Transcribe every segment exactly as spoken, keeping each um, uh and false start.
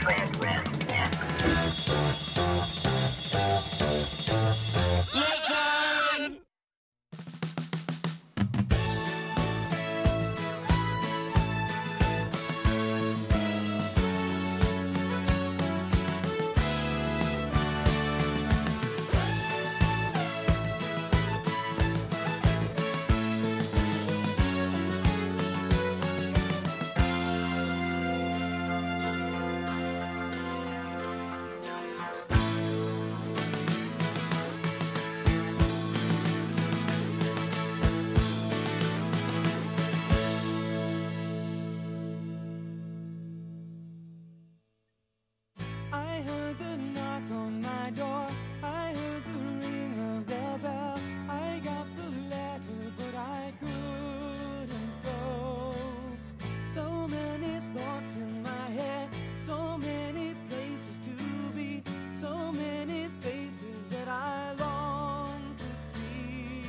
I heard the knock on my door. I heard the ring of their bell. I got the letter, but I couldn't go. So many thoughts in my head, so many places to be, so many faces that I long to see.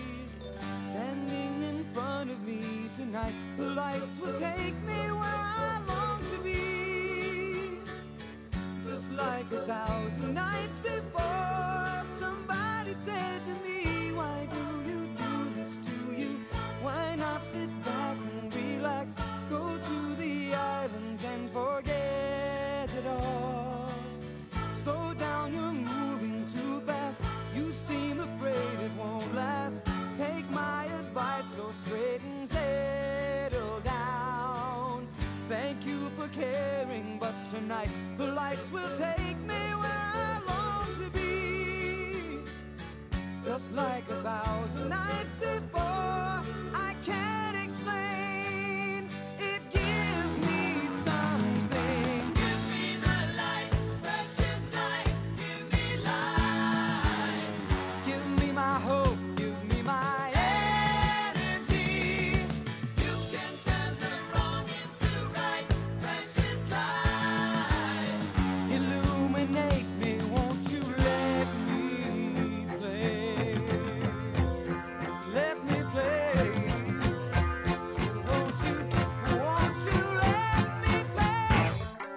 Standing in front of me tonight, the lights will take me where I long to be. Just like a thousand nights before, somebody said to me, why do you do this to you? Why not sit back and relax? Go to the islands and forget it all. Slow down, you're moving too fast. You seem afraid it won't last. Take my advice, go straight and settle down. Thank you for caring, but tonight the lights will take me where I long to be. Just like a thousand nights before, I can't explain. It gives me something. Give me the lights, precious lights. Give me light. Give me my hope. Give me my energy. You can turn the wrong into right, precious light. Illuminate me, won't you let me play? Let me play. Won't you, won't you let me play?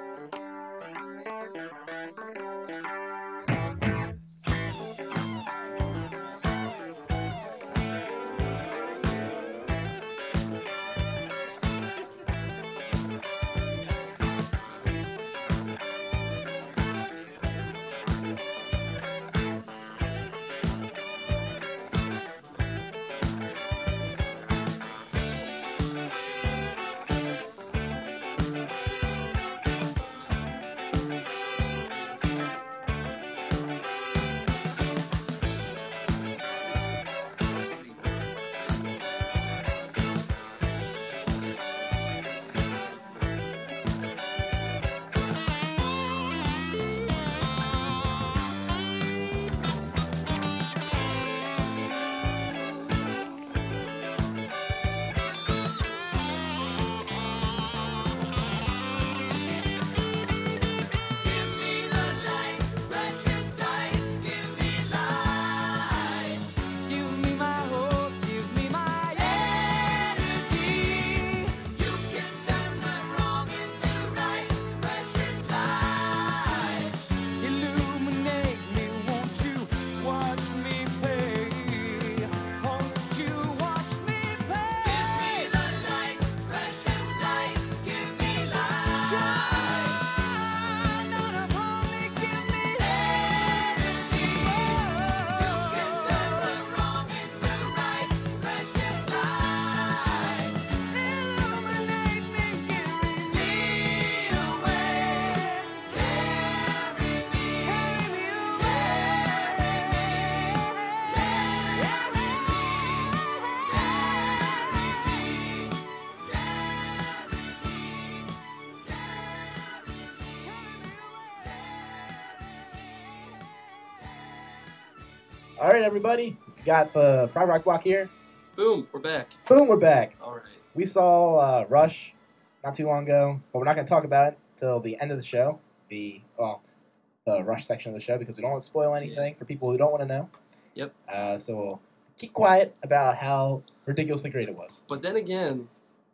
Give me the lights, precious lights. Give me light. Give me my hope. Give me my energy. You can turn the wrong into right, precious light. Illuminate me, won't you watch me pay? Won't you watch me pay? Give me the lights, precious lights. Give me light. Shine on upon me, give me energy. You can turn the wrong into right, precious light. Illuminate me, carry me away. Carry me, carry me away. Carry me, All right, everybody. Got the Pride Rock Block here. Boom, we're back. Boom, we're back. All right. We saw uh, Rush not too long ago, but we're not going to talk about it till the end of the show. The well, the Rush section of the show, because we don't want to spoil anything for people who don't want to know. Yep. Uh, so we'll keep quiet about how ridiculously great it was. But then again,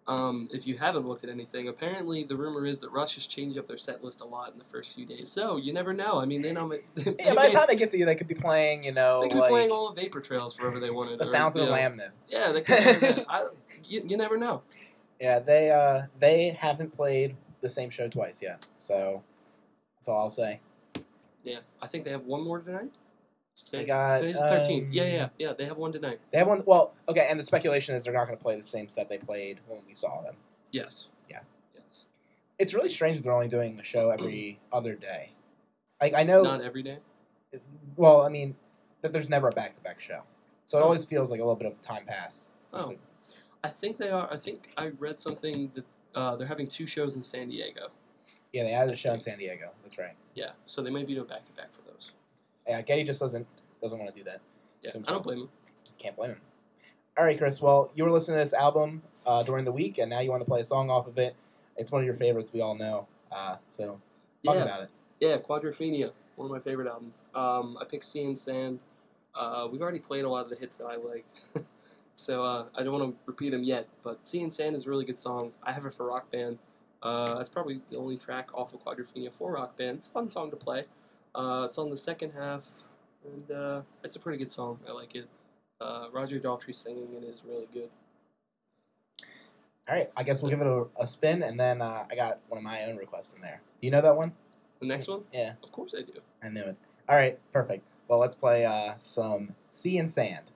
Um, if you haven't looked at anything, apparently the rumor is that Rush has changed up their set list a lot in the first few days. So you never know. I mean, they know. They Yeah, by may- the time they get to you, they could be playing, you know, they could like be playing all of Vapor Trails wherever they wanted. the or, Fountain you of know, Lamnin. Yeah, they could do that. I, you, you never know. Yeah, they uh they haven't played the same show twice yet, so that's all I'll say. Yeah, I think they have one more tonight. They got, Today's the thirteenth. um, Yeah, yeah, yeah. They have one tonight. They have one. Well, okay, and the speculation is they're not going to play the same set they played when we saw them. Yes. Yeah. Yes. It's really strange that they're only doing a show every other day. Like I know. Not every day. Well, I mean, that there's never a back-to-back show, so it Oh. always feels like a little bit of time pass. Since Oh. it, I think they are. I think I read something that uh, they're having two shows in San Diego. yeah, they added a show in San Diego. That's right. Yeah, so they might be doing back to back for those. Yeah, Getty just doesn't doesn't want to do that. Yeah, To I himself. don't blame him. Can't blame him. All right, Chris. Well, you were listening to this album uh, during the week, and now you want to play a song off of it. It's one of your favorites, we all know. Uh, so talk Yeah. about it. Yeah, Quadrophenia, one of my favorite albums. Um, I picked Sea and Sand. Uh, we've already played a lot of the hits that I like, so uh, I don't want to repeat them yet. But Sea and Sand is a really good song. I have it for Rock Band. Uh, it's probably the only track off of Quadrophenia for Rock Band. It's a fun song to play. Uh, it's on the second half, and uh, it's a pretty good song. I like it. Uh, Roger Daltrey singing it is really good. All right, I guess we'll give it a, a spin, and then uh, I got one of my own requests in there. Do you know that one? The next one? Yeah, Of course I do. I knew it. All right, perfect. Well, let's play uh, some Sea and Sand.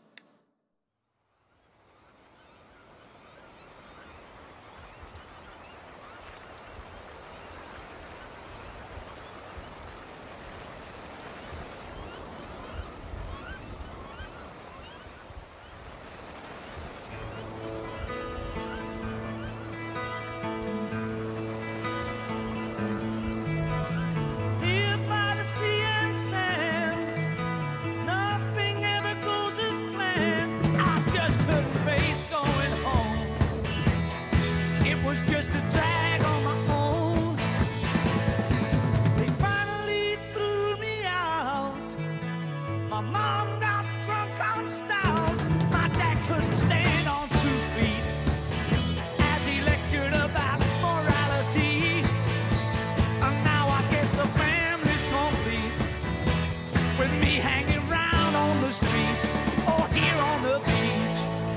Here by the sea and sand, nothing ever goes as planned. I just couldn't face going home. It was just a drag on my own. They finally threw me out. My mom got drunk on stout. My dad couldn't stand on two feet as he lectured about morality. And now I guess the family's complete, with me hanging round on the streets or here on the beach.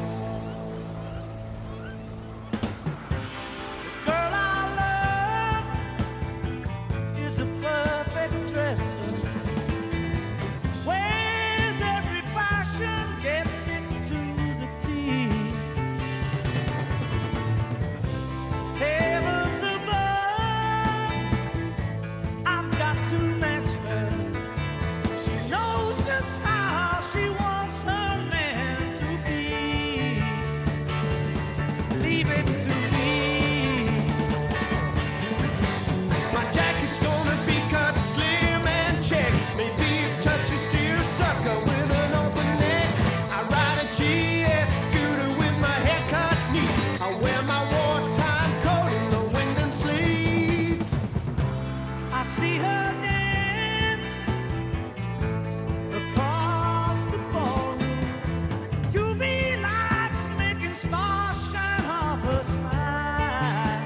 The girl I love is a perfect dresser, wears every fashion, gets it to the T. Heavens above, I've got to match her. She knows just how she wants her man to be. Leave it to me. My jacket's gonna be cut slim and check. Maybe a touchy seersucker with an open neck. I ride a G S scooter with my hair cut neat. I wear my wartime coat in the wind and sleet. I see her dance across the ballroom. U V lights making stars shine off her smile.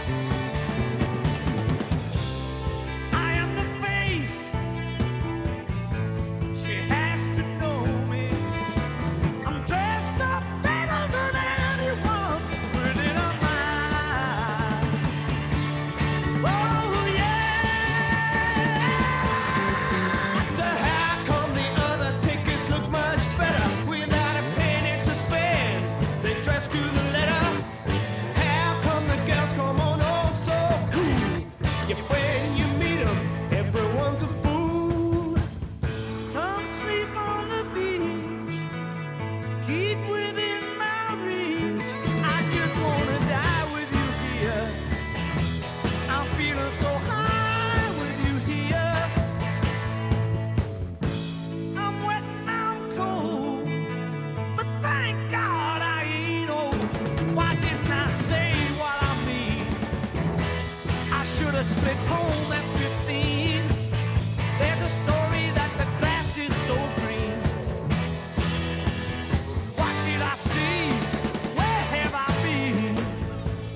I am the face. She has to know me. I'm dressed up better than anyone within a mile. Oh yeah. So how come the other tickets look much better without a penny to spend? They dress to the letter. How come the girls come on all so cool? Yet when you meet 'em, everyone's a fool. Come sleep on the beach. Keep within my reach. I just wanna die with you here. I'm feeling so high with you here. I'm wet and I'm cold, but thank God I ain't old. Why didn't I say what I mean? I should have split home at fifteen. There's a story that the grass is so green. What did I see? Where have I been?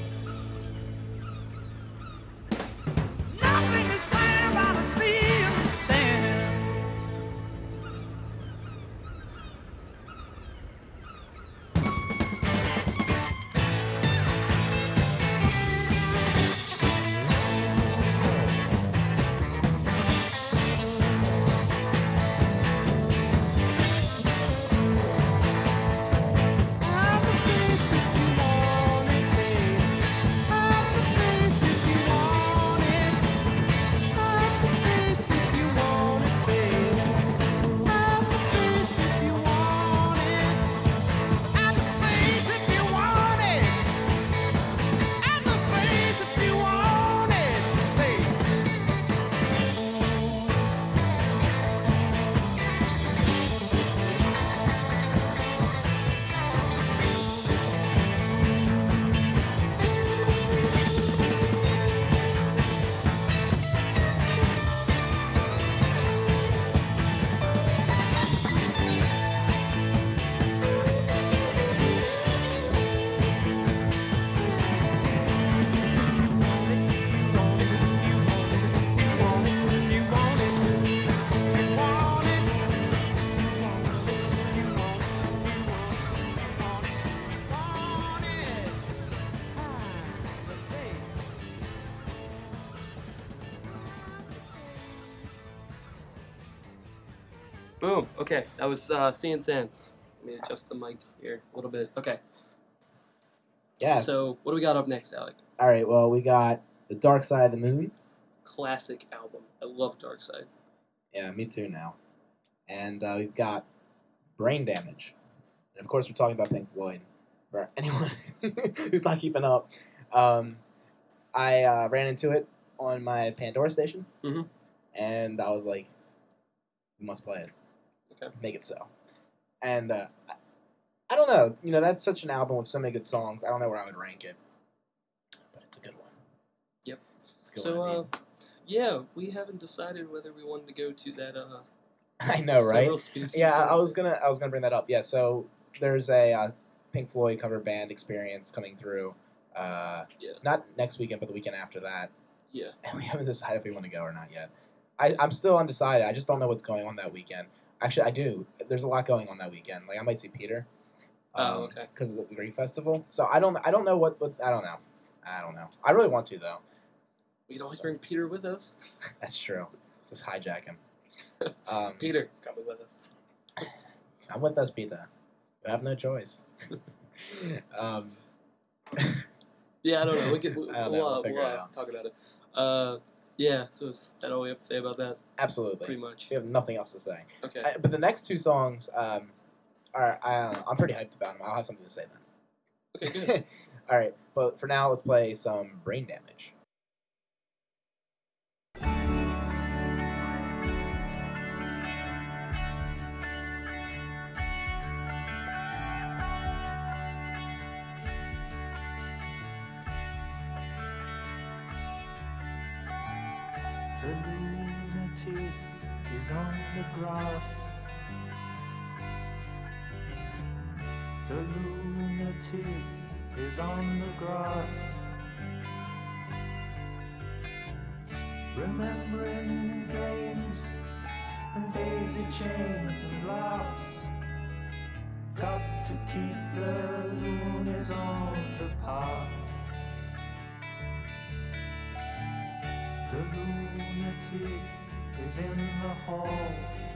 Boom. Okay, that was uh, Sea and Sand. Let me adjust the mic here a little bit. Okay. Yes. So, what do we got up next, Alec? All right. Well, we got The Dark Side of the Moon. Classic album. I love Dark Side. Yeah, me too now. And uh, we've got Brain Damage. And of course, we're talking about Pink Floyd. For anyone who's not keeping up, um, I uh, ran into it on my Pandora station, Mhm. and I was like, "We must play it. Okay. Make it so." And uh, I, I don't know. You know, that's such an album with so many good songs. I don't know where I would rank it, but it's a good one. Yep. It's a good So, one uh, indeed. yeah, we haven't decided whether we wanted to go to that. Uh, I know, right? several species Yeah, I, I ones. was gonna, I was gonna bring that up. Yeah, so there's a uh, Pink Floyd cover band experience coming through. Uh, Yeah. Not next weekend, but the weekend after that. Yeah. And we haven't decided if we want to go or not yet. I, I'm still undecided. I just don't know what's going on that weekend. Actually, I do. There's a lot going on that weekend. Like I might see Peter. Oh, okay. Because of the Grief Festival. So I don't. I don't know what. what I don't know. I don't know. I really want to though. We can always So- bring Peter with us. That's true. Just hijack him. Um, Peter, come with us. I'm with us, Peter. You have no choice. um, Yeah, I don't know. We can, we, I don't know. we'll, We'll uh, figure we'll, it uh, out. talk about it. Uh, yeah, so is that all we have to say about that? absolutely. Pretty much. We have nothing else to say. Okay. I, but the next two songs, um, are I don't know, I'm pretty hyped about them. I'll have something to say then. Okay, good. All right, but for now, let's play some Brain Damage. The lunatic is on the grass. The lunatic is on the grass. Remembering games and daisy chains and laughs. Got to keep the loonies on the path. The lunatic is in the hall.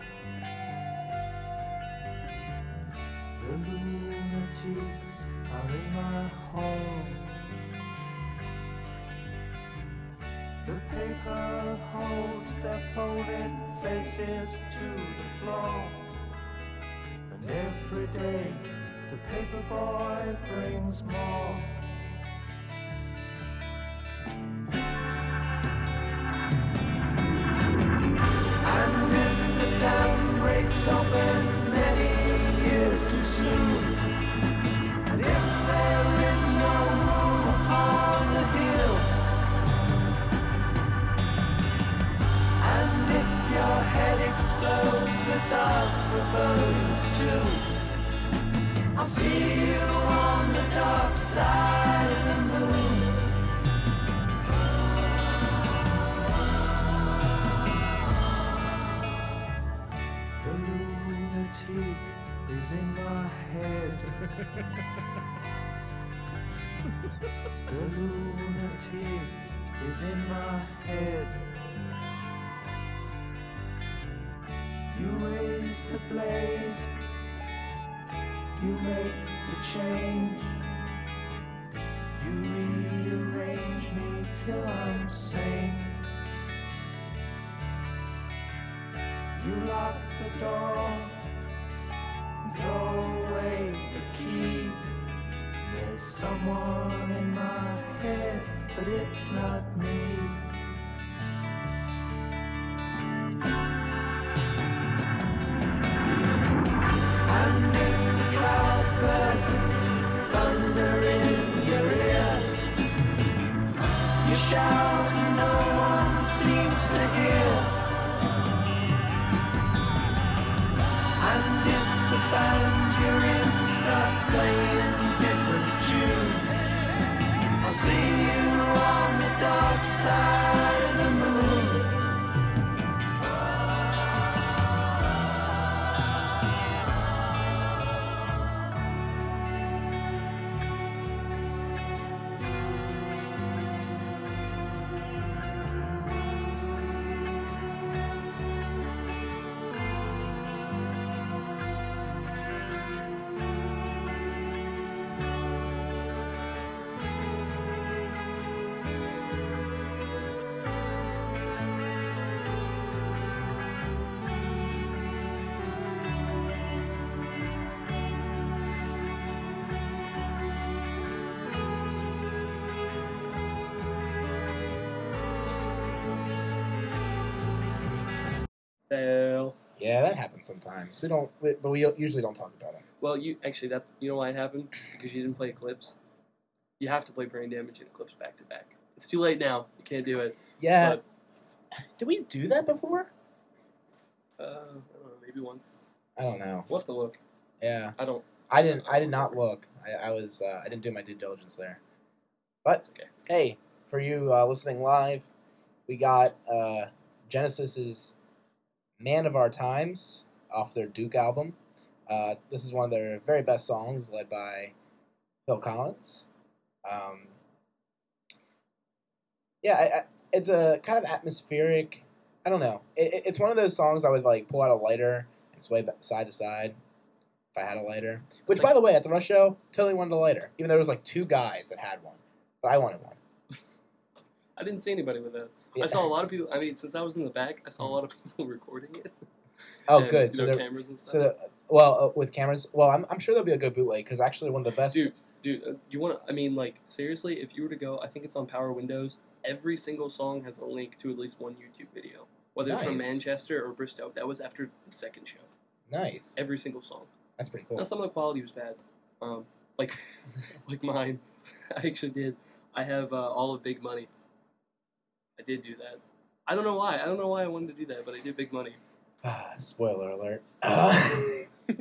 The lunatics are in my hall. The paper holds their folded faces to the floor. And every day the paper boy brings more. And if the dam breaks open many years too soon, and if there is no room upon the hill, and if your head explodes without proposed to, I'll see you on the dark side of the moon. The lunatic is in my head. The lunatic is in my head. You raise the blade, you make the change, you rearrange me till I'm sane. You lock the door and throw away the key. There's someone in my head, but it's not me. And if the cloud bursts, thunder in your ear, you shout and no one seems to hear. And if the band you're in starts playing different tunes, I'll see you on the dark side. Fail. Yeah, that happens sometimes. We don't, we, but we usually don't talk about it. Well, you actually that's you know why it happened because you didn't play Eclipse. You have to play Brain Damage and Eclipse back to back. It's too late now. You can't do it. Yeah. But, Did we do that before? uh, I don't know, maybe once. I don't know. We'll have to look. Yeah. I don't. I didn't. I did not look. I, I was. Uh, I didn't do my due diligence there. But It's okay. hey, for you uh, listening live, we got uh, Genesis's "Man of Our Times" off their Duke album. Uh, this is one of their very best songs, led by Phil Collins. Um, yeah, I, I, it's a kind of atmospheric. I don't know. It, it's one of those songs I would like pull out a lighter and sway back side to side if I had a lighter. Which, like- by the way, at the Rush show, totally wanted a lighter, even though there was like two guys that had one, but I wanted one. I didn't see anybody with that. Yeah. I saw a lot of people. I mean, since I was in the back, I saw a lot of people recording it. Oh, and, good. You So know, there, cameras and stuff. so the, well, uh, with cameras, well, I'm, I'm sure there'll be a good bootleg because actually one of the best. Dude, dude, uh, you want to? I mean, like seriously, if you were to go, I think it's on Power Windows. Every single song has a link to at least one YouTube video, whether it's from Nice. Manchester or Bristow. That was after the second show. Nice. Every single song. That's pretty cool. Now some of the quality was bad, um, like like mine. I actually did. I have uh, all of Big Money. I did do that. I don't know why. I don't know why I wanted to do that, but I did Big Money. Ah, spoiler alert. Uh,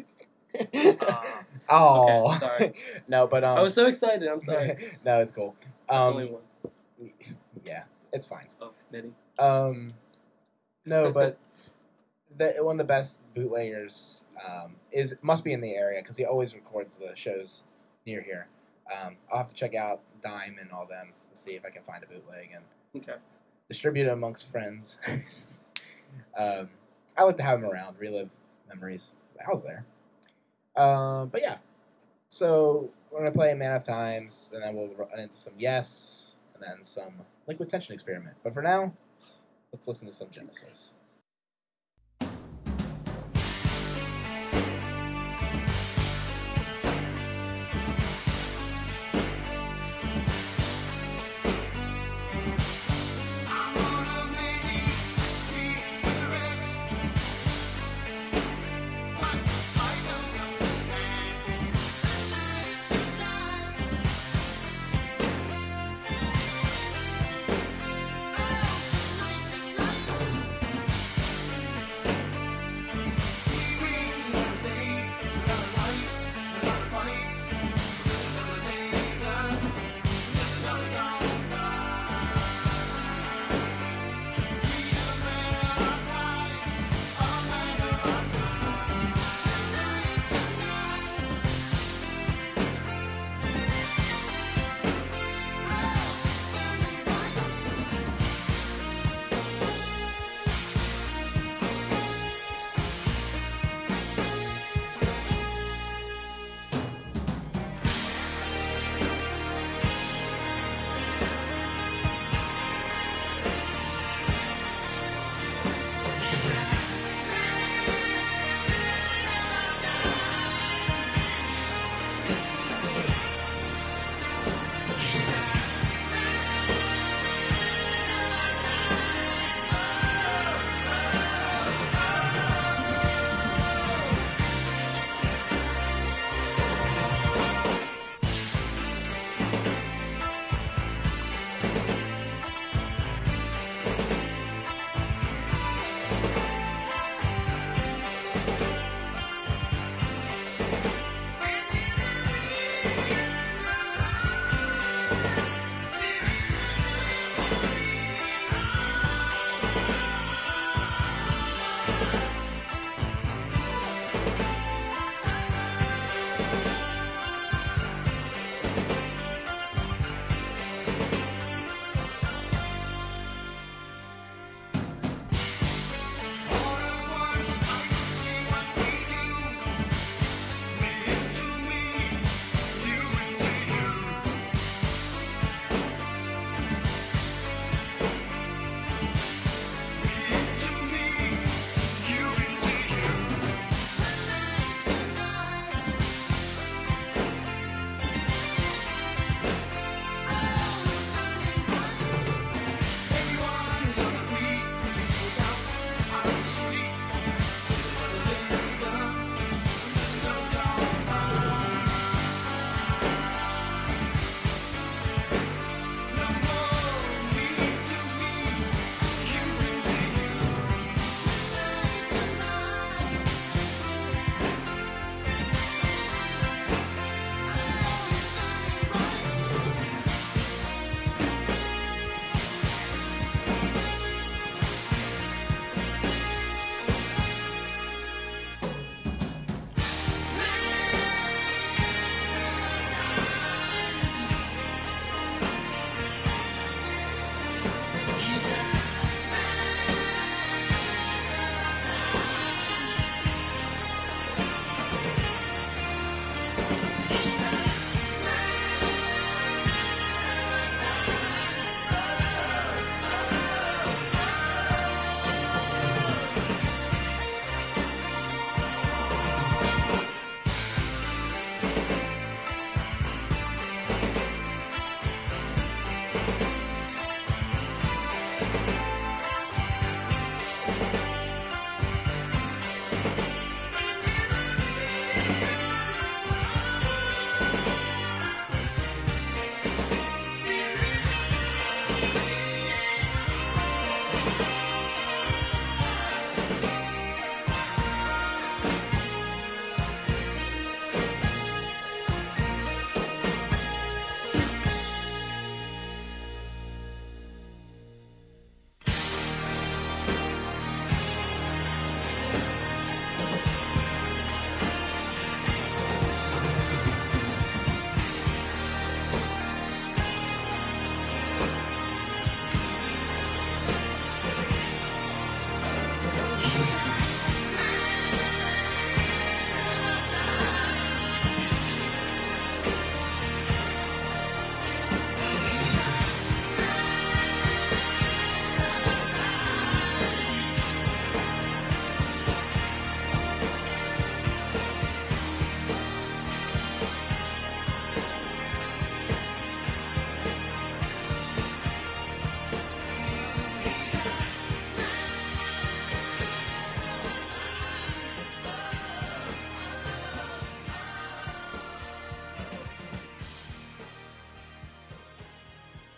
Ah. oh, Okay, sorry. no, but um, I was so excited. I'm sorry. no, it's cool. That's Um, only one yeah, it's fine. of many. Um, no, but the, one of the best bootleggers um, is must be in the area because he always records the shows near here. Um, I'll have to check out Dime and all them to see if I can find a bootleg and Okay. distribute it amongst friends. um, I like to have them around, relive memories. I was there. Um, but yeah, so we're gonna play Man of Times, and then we'll run into some Yes, and then some Liquid Tension Experiment. But for now, let's listen to some Genesis. Tonight, tonight.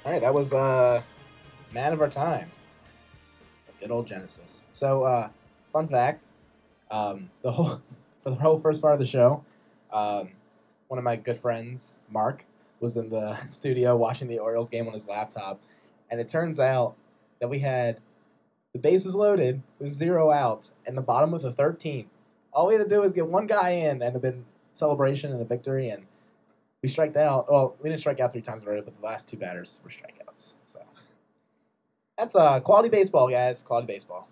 All right, that was uh, Man of Our Time. Good old Genesis. So, uh, fun fact: um, the whole for the whole first part of the show, um, one of my good friends, Mark, was in the studio watching the Orioles game on his laptop, and it turns out that we had the bases loaded with zero outs in the bottom of the thirteenth. All we had to do was get one guy in, and it'd been celebration and a victory, and we striked out. Well, we didn't strike out three times already, but the last two batters were strikeouts. So that's uh, quality baseball, guys. Quality baseball.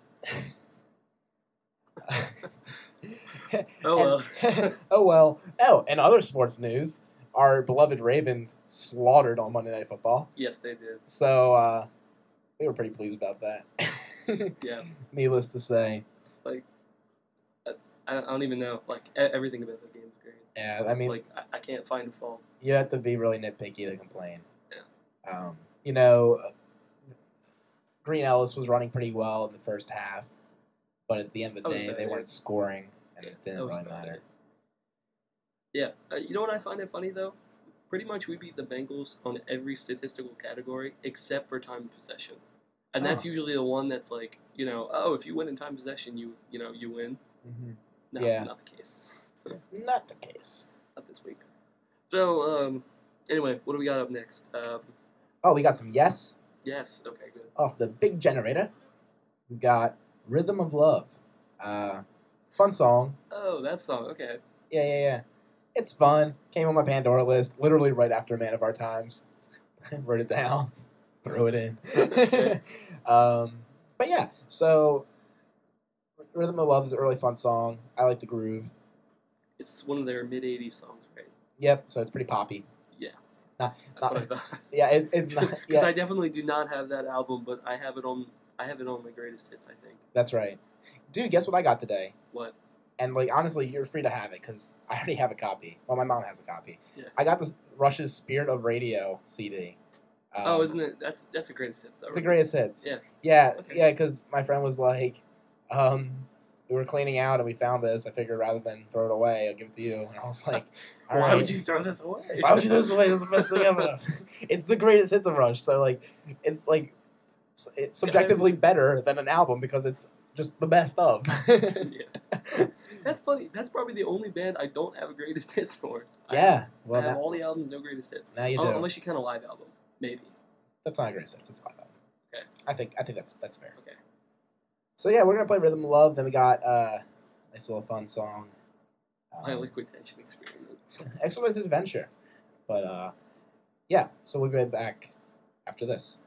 Oh well. And, oh well. Oh, and other sports news: our beloved Ravens slaughtered on Monday Night Football. Yes, they did. So uh, we were pretty pleased about that. Yeah. Needless to say. Like, I, I don't even know. Like, e- everything about the game is great. Yeah, I mean, Like, I, I can't find a fault. you have to be really nitpicky to complain. Yeah. Um, you know, Green Ellis was running pretty well in the first half, but at the end of the That was day, bad, they yeah. weren't scoring, and Yeah, it didn't that was really bad. matter. Yeah. Uh, you know what I find it funny, though? Pretty much we beat the Bengals on every statistical category except for time of possession. And that's Oh. usually the one that's like, you know, oh, if you win in time of possession, you you know, you win. Mm-hmm. No, Yeah. not the case. Not the case. Not this week. So, um, anyway, what do we got up next? Um, Oh, we got some Yes yes, okay, good. off the big generator. We got Rhythm of Love. Uh, fun song. Oh, that song, okay. Yeah, yeah, yeah. It's fun. Came on my Pandora list literally right after Man of Our Times. Wrote it down. Throw it in. um, but yeah, so Rhythm of Love is a really fun song. I like the groove. It's one of their mid eighties songs, right? Yep, so it's pretty poppy. Yeah. Not, That's not, what I thought. yeah, it, it's not. Because Yeah, I definitely do not have that album, but I have it on. I have it on my greatest hits. I think. that's right. Dude, guess what I got today? What? And like honestly, you're free to have it because I already have a copy. Well, my mom has a copy. Yeah. I got the Rush's Spirit of Radio C D. Um, oh, isn't it? That's that's a greatest hits though. It's a right? greatest hits. Yeah. Yeah, Okay. yeah, because my friend was like, um, we were cleaning out and we found this. I figured rather than throw it away, I'll give it to you. And I was like, all Why right. would you throw this away? Why would you throw this away? It's the best thing ever. It's the greatest hits of Rush. So like, it's like, s- it's subjectively better than an album because it's just the best of. Yeah. That's funny. That's probably the only band I don't have a greatest hits for. I have, Yeah. I Well, have now, all the albums, no greatest hits. now you Un- do. Unless you count a live album, maybe. That's not a greatest hits. It's a live album. Okay. I think I think that's that's fair. Okay. So yeah, we're gonna play Rhythm of Love. Then we got uh, nice little fun song. My Um, liquid tension experiment. excellent adventure. But uh, yeah, so we'll be right back after this.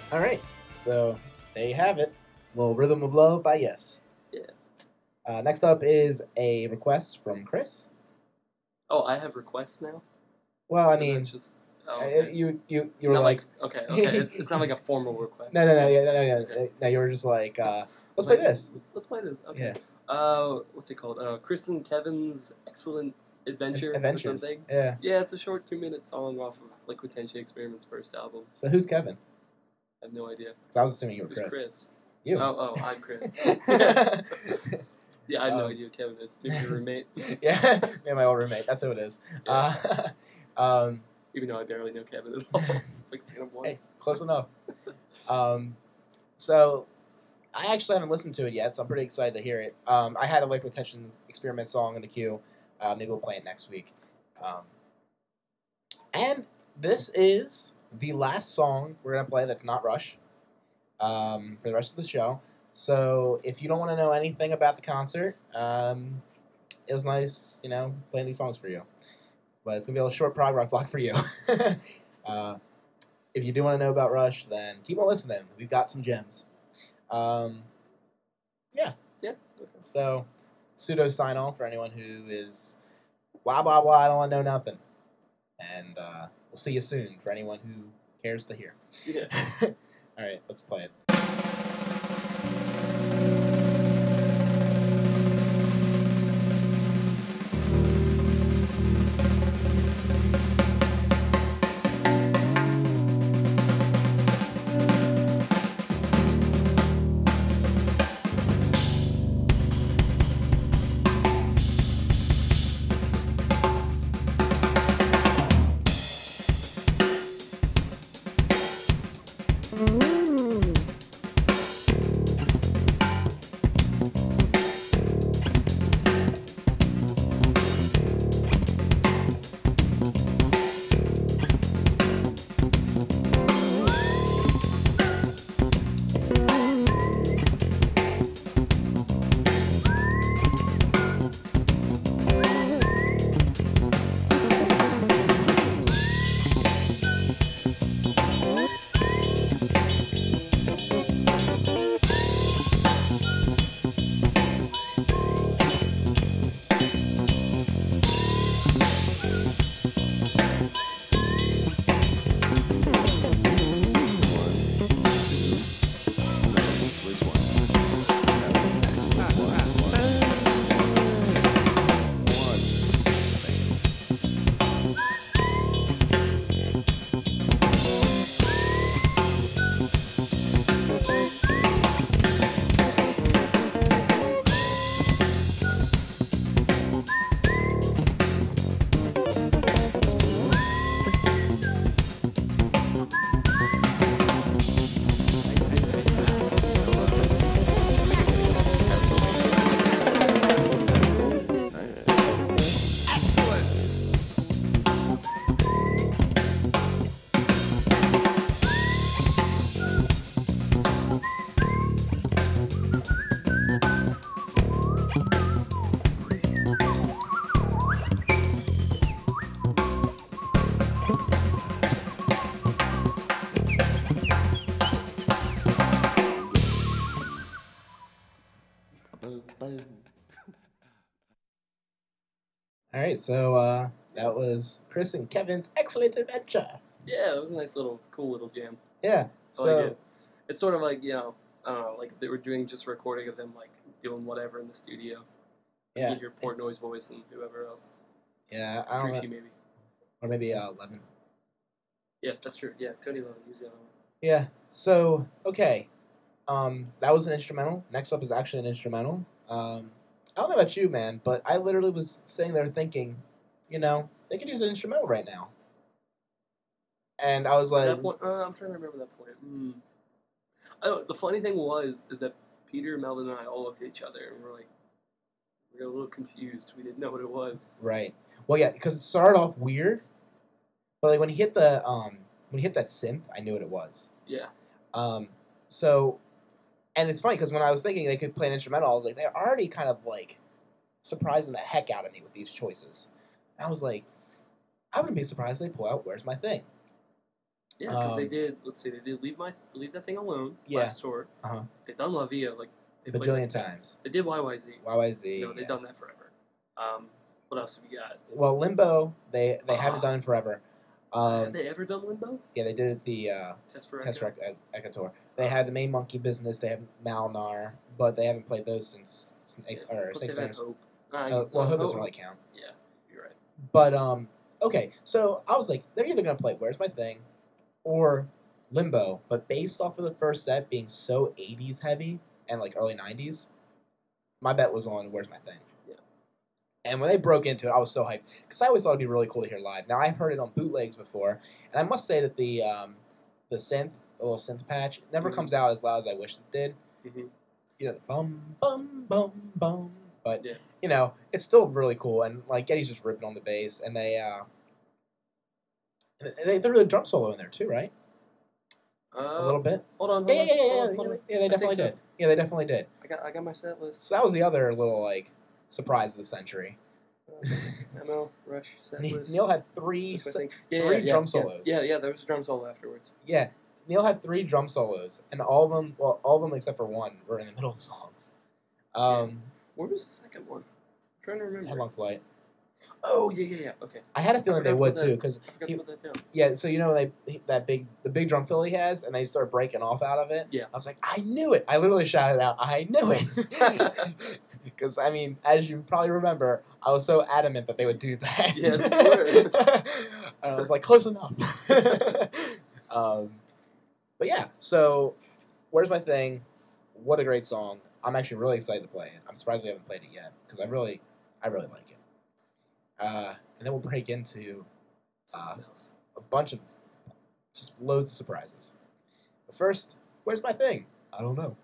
All right, so there you have it. Little Rhythm of Love by Yes. Yeah. Uh, next up is a request from Chris. Oh, I have requests now. Well, I And mean, that's just oh, uh, okay. you you you were not like, like okay, okay. It's, it's not like a formal request. no, no, no, yeah, no, no, no, Okay. no. You were just like, uh, let's Like, play this. Let's, let's play this. Okay. Yeah. Uh, what's it called? Uh, Chris and Kevin's Excellent Adventure Adventures. or something. Yeah. Yeah, it's a short two-minute song off of Liquid Tension Experiment's first album. So who's Kevin? I have no idea. Because I was assuming you were Who's Chris. Chris? You. Oh, oh, I'm Chris. Yeah, I have no Um, idea who Kevin is. Maybe your roommate. Yeah, me and my old roommate. That's who it is. Yeah. Uh, um, Even though I barely know Kevin at all. Like seen him hey, once. close enough. Um, so I actually haven't listened to it yet, so I'm pretty excited to hear it. Um, I had a Liquid Tension Experiment song in the queue. Uh, maybe we'll play it next week. Um, and this is the last song we're gonna play that's not Rush um, for the rest of the show. So if you don't want to know anything about the concert, um, it was nice, you know, playing these songs for you. But it's gonna be a little short prog rock block for you. uh, if you do want to know about Rush, then keep on listening. We've got some gems. Um, yeah. Yeah. Okay. So, pseudo sign off for anyone who is blah blah blah. I don't want to know nothing. And uh, we'll see you soon for anyone who cares to hear. Yeah. All right, let's play it. All right, so uh, that was Chris and Kevin's Excellent Adventure. Yeah, it was a nice little, cool little jam. Yeah. I So like it. It's sort of like, you know, I don't know, like if they were doing just a recording of them, like, doing whatever in the studio. yeah, You hear Portnoy's voice and whoever else. yeah, I don't know, Trishi, maybe. or maybe uh, Levin. Yeah, that's true. Yeah, Tony Levin, he was the other one. Yeah. So okay, um, that was an instrumental. Next up is actually an instrumental. Um, I don't know about you, man, but I literally was sitting there thinking, you know, they could use an instrumental right now. And I was At like, that point, uh, I'm trying to remember that point. Mm. I don't, the funny thing was, is that Peter, Melvin, and I all looked at each other and we're like, we were a little confused. We didn't know what it was. right. Well, yeah, because it started off weird, but like when he hit the um, when he hit that synth, I knew what it was. Yeah. Um, so, and it's funny because when I was thinking they could play an instrumental, I was like, they're already kind of like surprising the heck out of me with these choices. And I was like, I wouldn't be surprised if they pull out "Where's My Thing." Yeah, because they Um, did. Let's see, they did leave my leave that thing alone Yeah. last tour. Uh-huh. They've done La Via like they played Bajillion that- times. They did Y Y Z. Y Y Z. You know, they've yeah. done that forever. Um, what else have we got? Well, Limbo, they they Ah. haven't done it forever. Um, have they ever done Limbo? yeah, they did it the uh, Test for Test Echo? Rec Echo Tour. They had the main Monkey Business. They have Malnar, but they haven't played those since, since Yeah. or Plus Six they've had Stars. Hope. Nah, Uh, you- well, no, Hope doesn't really count. Yeah, you're right. But um, okay, so I was like, they're either gonna play Where's My Thing, or Limbo, but based off of the first set being so eighties heavy and like early nineties, my bet was on Where's My Thing. Yeah. And when they broke into it, I was so hyped because I always thought it'd be really cool to hear live. Now I've heard it on bootlegs before, and I must say that the um, the synth, the little synth patch, never Mhm. comes out as loud as I wish it did. Mm-hmm. You know, the bum bum bum bum, but Yeah. you know, it's still really cool. And like Getty's just ripping on the bass, and they uh, they threw a drum solo in there too, right? Uh, A little bit. Hold on. Hold Yeah, yeah, on, yeah, yeah, hold yeah, on, hold yeah, on. yeah. They I definitely think so. did. Yeah, they definitely did. I got I got my set list. So that was the other little like surprise of the century. Uh, M L Rush set Ne- list. Neil had three. That's my se- thing. yeah, three yeah, yeah, drum yeah. solos. Yeah, yeah, there was a drum solo afterwards. Yeah, Neil had three drum solos, and all of them, well, all of them except for one, were in the middle of songs. Um, Where was the second one? I'm trying to remember. Headlong Flight. Oh yeah, yeah, yeah. Okay, I had a feeling they forgot would about too, that. because I forgot He- to put that down. yeah. So you know they that big the big drum fill he has, and they start breaking off out of it. Yeah. I was like, I knew it. I literally shouted out, I knew it. Because I mean, as you probably remember, I was so adamant that they would do that. Yes, you were. And I was like, close enough. um, but yeah, so Where's My Thing? What a great song! I'm actually really excited to play it. I'm surprised we haven't played it yet because I really, I really like it. Uh, and then we'll break into uh, Something else. a bunch of just loads of surprises. But first, Where's My Thing? I don't know.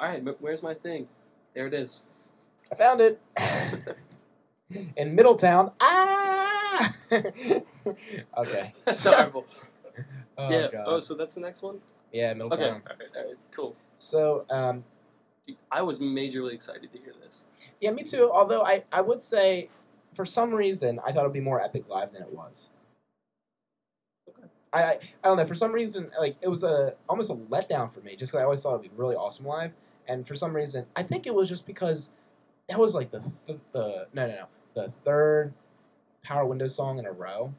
right, m- where's my thing? There it is. I found it. In Middletown. Ah! Okay. That's horrible. Oh, yeah. God. Oh, so that's the next one? Yeah, Middletown. Okay. All right, all right, cool. So, um, Dude, I was majorly excited to hear this. yeah, me too. Although I, I would say, for some reason, I thought it would be more epic live than it was. Okay. I, I, I don't know. For some reason, like it was a almost a letdown for me, just because I always thought it'd be really awesome live. And for some reason, I think it was just because that was like the th- the no no no the third Power Windows song in a row.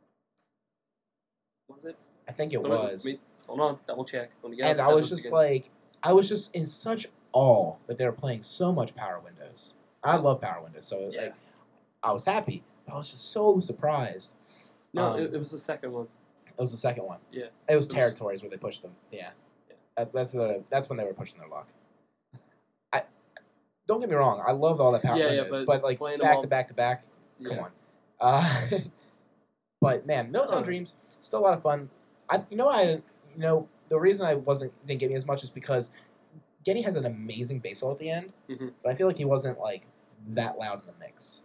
Was it? I think it Hold on, was. wait, hold on, double check. Let me get And the I was sentence just again. like, I was just in such awe that they were playing so much Power Windows. I love Power Windows, so Yeah. like, I was happy. But I was just so surprised. No, um, it, it was the second one. It was the second one. Yeah. It was It was- Territories where they pushed them. Yeah. Yeah. That, that's what, that's when they were pushing their luck. I don't get me wrong. I loved all that Power Yeah, yeah, Windows, but but, like playing them back all- to back to back. Come Yeah. on. Uh, but man, Middletown Uh. Dreams still a lot of fun. I you know I didn't you know the reason I wasn't didn't get me as much is because Getty has an amazing bass solo at the end, Mhm. but I feel like he wasn't like that loud in the mix.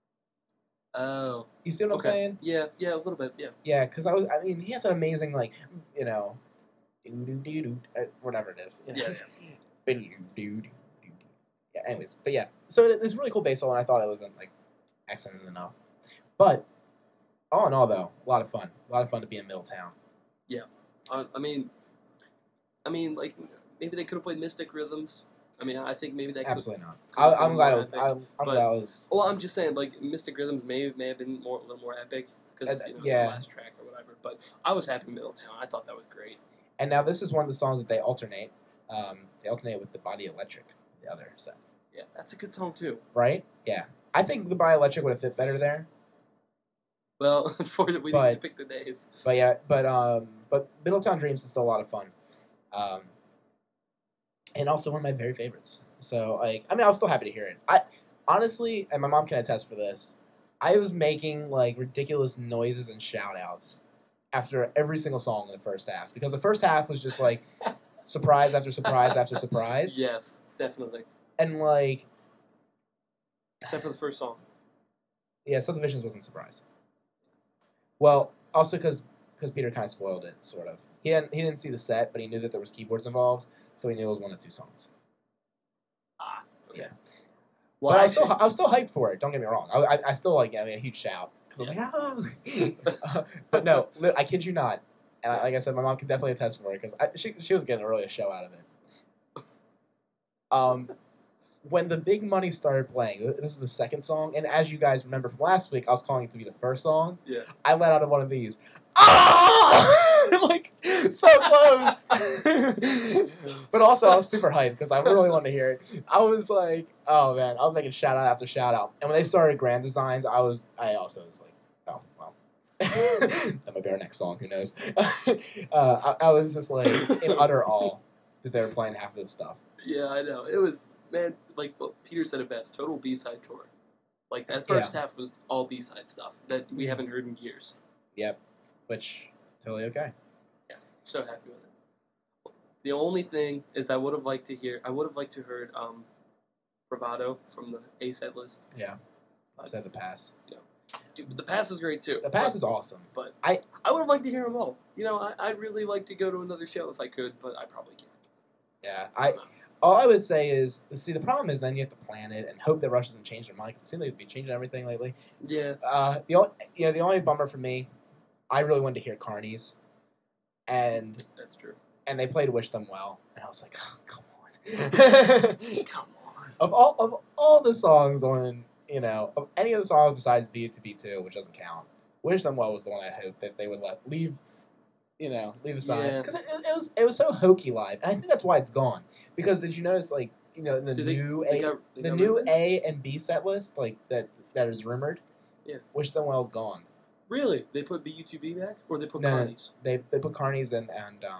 Oh. You see what I'm Okay. saying? Yeah, yeah, a little bit, yeah. Yeah, because I was I mean he has an amazing like you know, doo doo doo doo uh, whatever it is. Yeah, yeah. Yeah. Anyways, but yeah, so it, it's really cool bass solo, and I thought it wasn't like excellent enough, but all in all though, a lot of fun, a lot of fun to be in Middletown. Uh, I mean, I mean, like, maybe they could have played Mystic Rhythms. I mean, I think maybe that could. Absolutely not. could I, have I'm been glad. more It, epic, I'm, I'm but- glad I was. Well, I'm just saying, like, Mystic Rhythms may may have been more a little more epic because Uh, you know, yeah. it's the last track or whatever. But I was happy with Middletown. I thought that was great. And now this is one of the songs that they alternate. Um, they alternate with the Body Electric, the other set, Yeah, that's a good song too. right? Yeah, I think the Body Electric would have fit better there. Well, unfortunately, we But- didn't pick the days. But yeah, but um, but Middletown Dreams is still a lot of fun, um, and also one of my very favorites. So like, I mean, I was still happy to hear it. I honestly, and my mom can attest for this, I was making like ridiculous noises and shout outs after every single song in the first half because the first half was just like surprise after surprise after surprise, Yes, definitely. and like Except for the first song. yeah, Subdivisions wasn't a surprise. Well, also because because Peter kind of spoiled it, sort of. He didn't he didn't see the set, but he knew that there was keyboards involved, so he knew it was one of two songs. Ah, okay. Yeah. Well, but I was actually, still I was still hyped for it. Don't get me wrong. I, I, I still like I mean a huge shout because I was like oh, Uh, but no, li- I kid you not. And I, like I said, my mom could definitely attest for it because she she was getting really a show out of it. Um, when the big money started playing, th- this is the second song, and as you guys remember from last week, I was calling it to be the first song. yeah. I let out of one of these. Ah! Like so close. But also I was super hyped because I really wanted to hear it. I was like, oh man, I was making shout out after shout out. And when they started Grand Designs, I was I also was like, oh well. That might be our next song, who knows? uh, I, I was just like in utter awe that they were playing half of this stuff. Yeah, I know. It was, man, like what Peter said it best, total B-side tour. Like, that first half was all B-side stuff that we haven't heard in years. Yep. Which totally okay. So happy with it. The only thing is I would have liked to hear, I would have liked to heard um, Bravado from the A-set list. Yeah. Uh, Said the pass. Dude, but the pass is great too. The pass but, is awesome. But I- I would have liked to hear them all. You know, I, I'd really like to go to another show if I could, but I probably can't. Yeah. I all I would say is see the problem is then you have to plan it and hope that Rush doesn't change their mind because it seems like they've been changing everything lately. Yeah. Uh, the only, you know the only bummer for me, I really wanted to hear Carnies, and That's true. and they played Wish Them Well, and I was like, oh, come on. Come on. of all of all the songs on you know of any of the songs besides B two B two, which doesn't count, Wish Them Well was the one I hoped that they would let leave. You know, leave aside Yeah. because it, it was it was so hokey live, and I think that's why it's gone. Because did you notice, like you know, in the Did they- new they A, got- they the got new rid of it? A and B set list, like that that is rumored. Yeah. Wish Them Well's gone. Really? They put B U two B back? Or they put No, no, Carnies? They they put Carnies and and um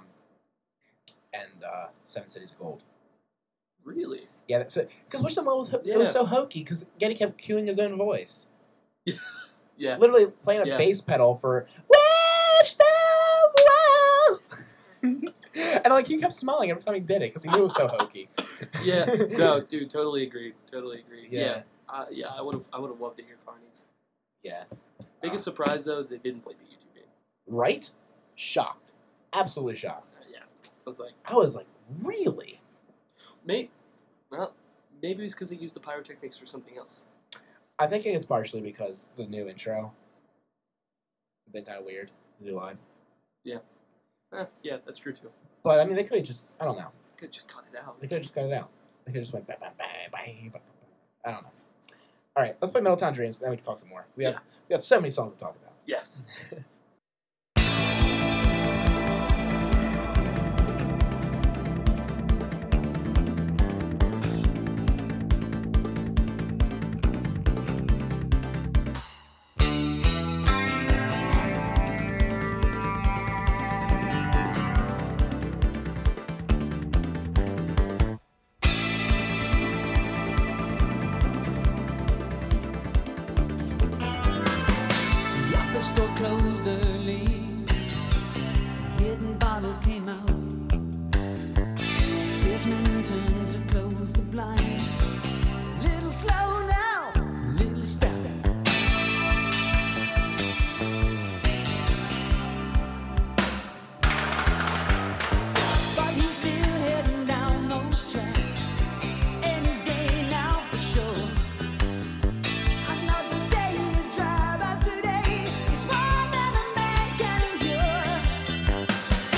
and uh, Seven Cities of Gold. Really? Yeah, so because Wish Them Well was ho- it was Yeah. so hokey because Getty kept cueing his own voice, Yeah. literally playing a Yeah. bass pedal for Wish Them Well. And like he kept smiling every time he did it because he knew it was so hokey. Yeah, no, dude, totally agreed. Totally agreed. Yeah. Yeah, uh, yeah, I would have, I would have loved to hear Carney's. Yeah. Biggest Uh, surprise though, they didn't play the YouTube game. Right? Shocked. Absolutely shocked. Uh, yeah, I was like, I was like, really? maybe, well, maybe it's because they used the pyrotechnics for something else. I think it's partially because the new intro has been kind of weird to do live. Eh, yeah, that's true too. But I mean, they could have just, I don't know. Could just cut it out. They could have just cut it out. They could have just went bang, bang, bang, bang, bang, bang. I don't know. All right, let's play Middletown Dreams, and then we can talk some more. We have Yeah. we got so many songs to talk about. Yes. The office door closed early. The hidden bottle came out. The salesman turned to close the blinds. Little slow now, little step. But he's still heading down those tracks. Any day now for sure. Another day is dry as today is more than a man can endure.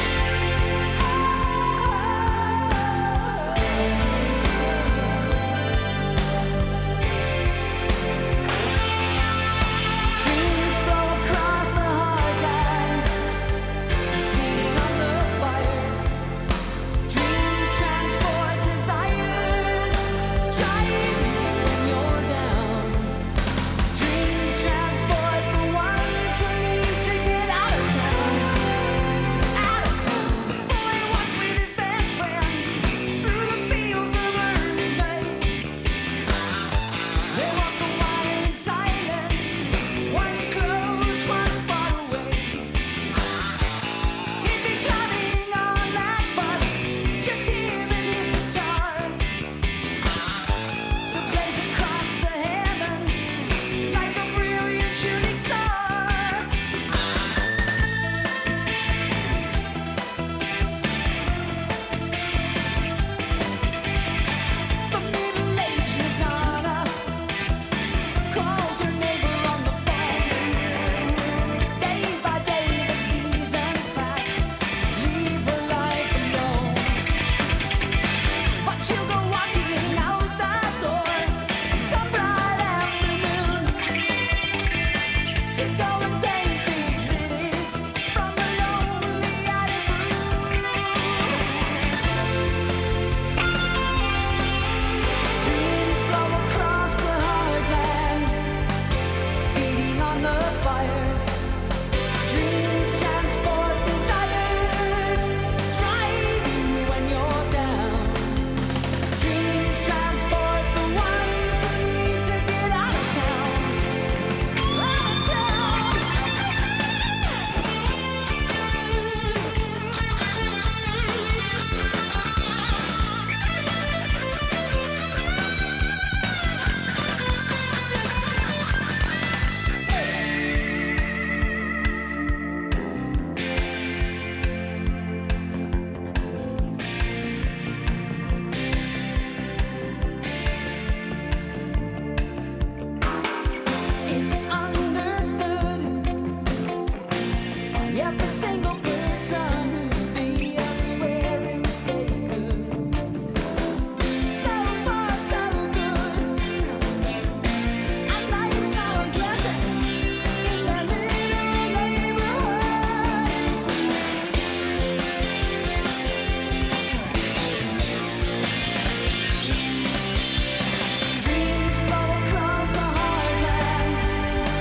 Dreams flow across the hard line, feeding on the fires. Dreams transport desires, driving when you're down. Dreams transport the ones who need to get out of town, out of town. Boy walks with his best friend through the fields of early May. They walk a while in silence, one close, one far away. He'd be climbing on that bus, just him and his guitar, to blaze across the heavens like a brilliant shooting star. The middle-aged Madonna calls her neighbor on the phone. Day by day the seasons pass, leave her life alone. But she'll go walking out that door some bright afternoon to go and paint big cities from a lonely attic room. Dreams flow across the heartland, feeding on the fires. Dreams transport desires, driving when you're down. Dreams transport the ones who need to get out of town, out of town. It's understood by every single person who'd be elsewhere if they could. So far, so good, and life's not unpleasant in their little neighborhood. Dreams flow across the heartland,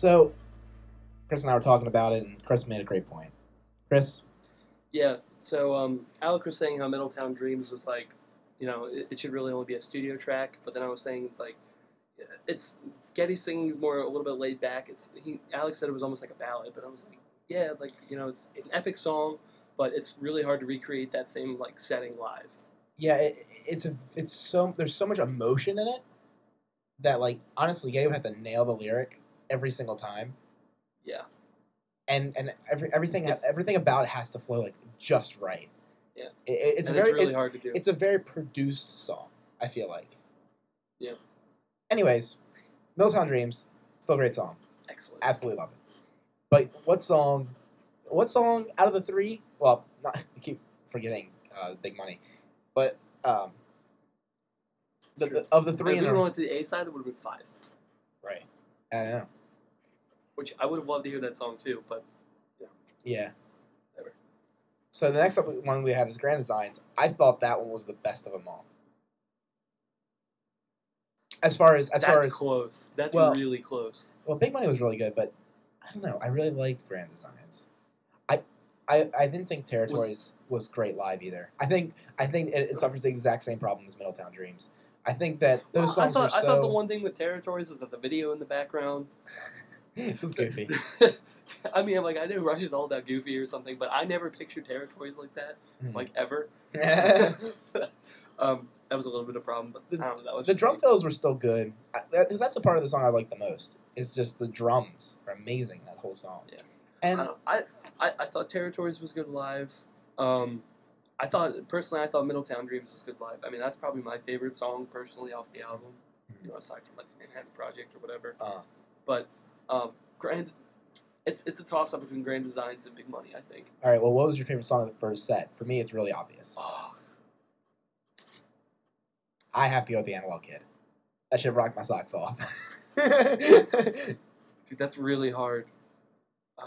So, Chris and I were talking about it, and Chris made a great point. Chris? Yeah, so um, Alec was saying how Middletown Dreams was like, you know, it, it should really only be a studio track, but then I was saying it's like, it's, Geddy singing is more a little bit laid back. It's he Alex said it was almost like a ballad, but I was like, yeah, like, you know, it's, it's an epic song, but it's really hard to recreate that same, like, setting live. Yeah, it, it's a, it's so, there's so much emotion in it that, like, honestly, Geddy would have to nail the lyric every single time. Yeah. And and every, everything It's- everything about it has to flow, like, just right. Yeah. It, it- it's and a very, it's really it- hard to do. it's a very produced song, I feel like. Yeah. Anyways, Middletown Dreams, still a great song. Excellent. Absolutely love it. But what song, what song out of the three, well, not, I keep forgetting uh, Big Money, but um, the, the, of the three If in we the, went to the A side, it would have been five. right, I don't know. Which I would have loved to hear that song too, but Yeah. Whatever. So the next up one we have is Grand Designs. I thought that one was the best of them all. As far as as that's far as close. That's well- really close. well, Big Money was really good, but I don't know. I really liked Grand Designs. I I, I didn't think Territories was, great live either. I think I think it, it suffers the exact same problem as Middletown Dreams. I think that those Well, I songs thought, were so. I thought the one thing with Territories is that the video in the background. It was goofy. I mean, like I know Rush is all about goofy or something, but I never pictured Territories like that, Mhm. like ever. um, that was a little bit of a problem, but The- I don't know. That was The just drum me. fills were still good. I, that, 'cause that's the part of the song I like the most. It's just the drums are amazing. That whole song. Yeah. And I, don't- I, I, I thought Territories was good live. Um, I thought personally, I thought Middletown Dreams was good live. I mean, that's probably my favorite song personally off the album. You know, aside from like Manhattan Project or whatever. Uh. But um, Grand, it's it's a toss up between Grand Designs and Big Money. I think. all right. Well, what was your favorite song of the first set? For me, it's really obvious. Oh, I have to go with the Analog Kid. That should rock my socks off. dude, that's really hard. Uh,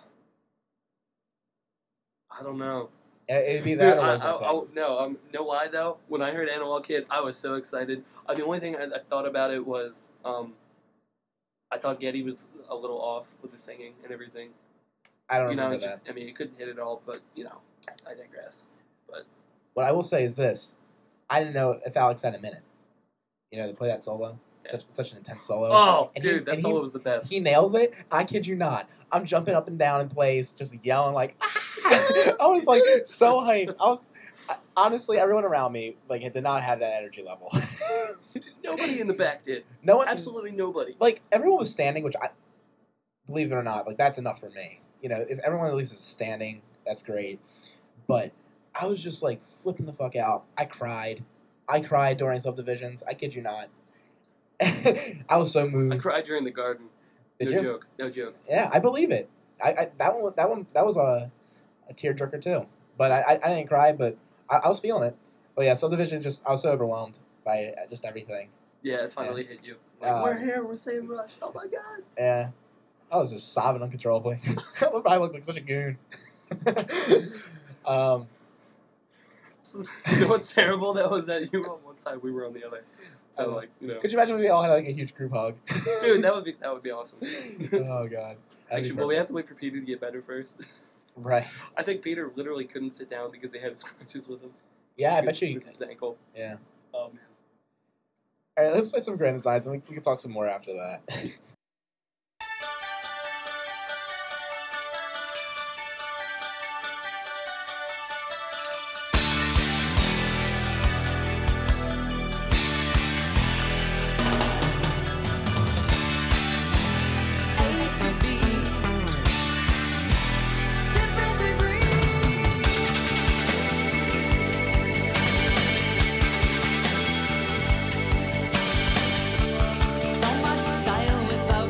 I don't know. It'd be Dude, that or I, Where's My I, Thing? I, no, um, no lie though. When I heard Analog Kid, I was so excited. Uh, the only thing I, I thought about it was, um, I thought Geddy was a little off with the singing and everything. I don't You know, remember it that. just I mean, he couldn't hit it all, but you know, I digress. What I will say is this: I didn't know if Alex had a minute. You know, to play that solo. Yeah. Such such an intense solo. Oh, And he- dude, that and he- solo was the best. He nails it. I kid you not. I'm jumping up and down in place, just yelling like, ah! I was like so hyped. I was I- honestly, everyone around me like did not have that energy level. Nobody in the back did. No one, Absolutely nobody. like everyone was standing, which I believe it or not, like that's enough for me. You know, if everyone at least is standing, that's great. But I was just like flipping the fuck out. I cried. I cried during subdivisions. I kid you not. I was so moved. I cried during the garden. Did no you? joke. No joke. Yeah, I believe it. I, I that one that one that was a a tearjerker too. But I, I I didn't cry, but I, I was feeling it. But yeah, subdivision just I was so overwhelmed by just everything. Yeah, it finally hit you. Like, Uh, we're here. We're saying Rush. Oh my god. Yeah, I was just sobbing uncontrollably. I looked like such a goon. um, You know what's terrible? That was that you were on one side, we were on the other. I So know. like, you know, could you imagine if we all had like a huge group hug? dude, that would be that would be awesome. Oh god. That'd be Actually, but we perfect. have to wait for Peter to get better first. Right. I think Peter literally couldn't sit down because he had his crutches with him. Yeah, I Because- bet you. because of his ankle. Yeah. Oh man. All right, let's play some Grand Designs, and we, we can talk some more after that. A to B, different degrees. So much style without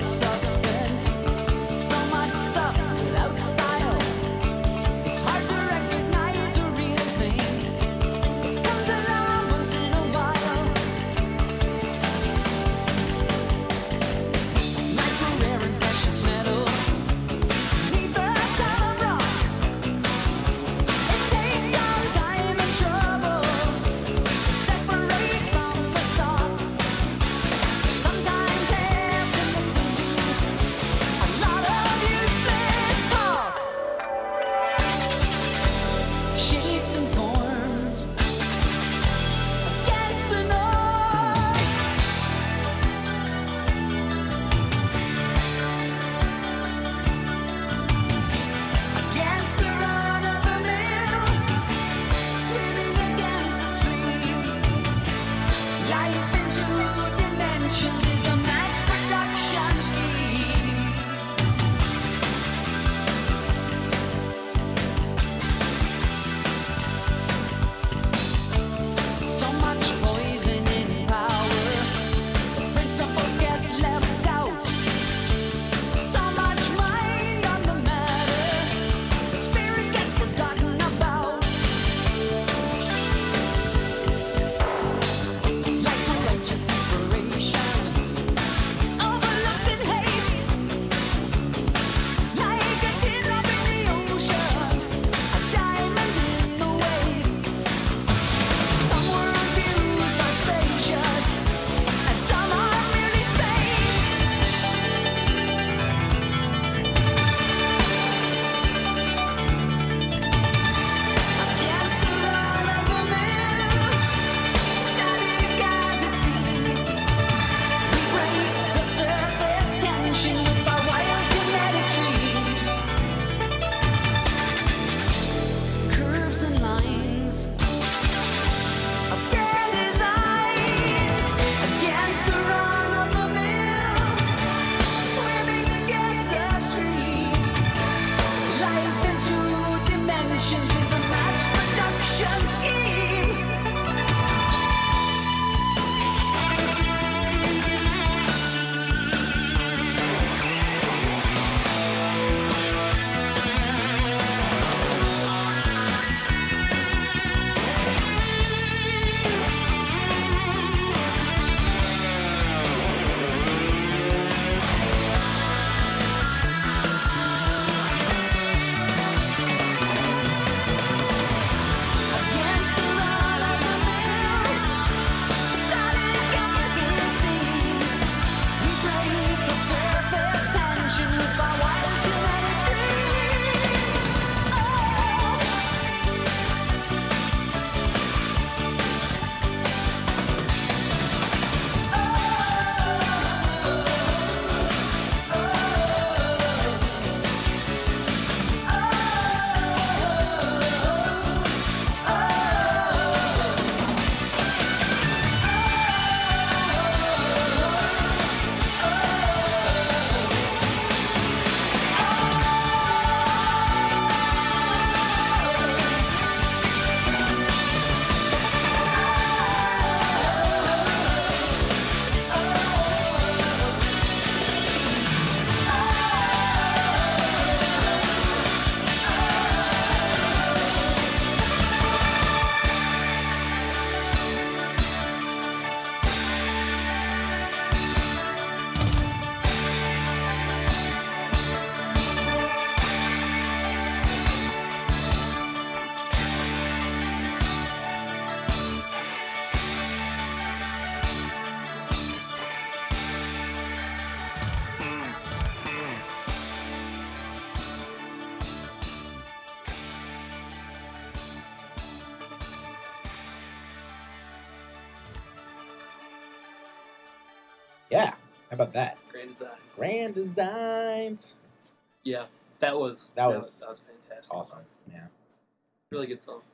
How about that? Grand Designs. Grand Designs. Yeah, that was That was that was fantastic. Awesome. Yeah. Really good song.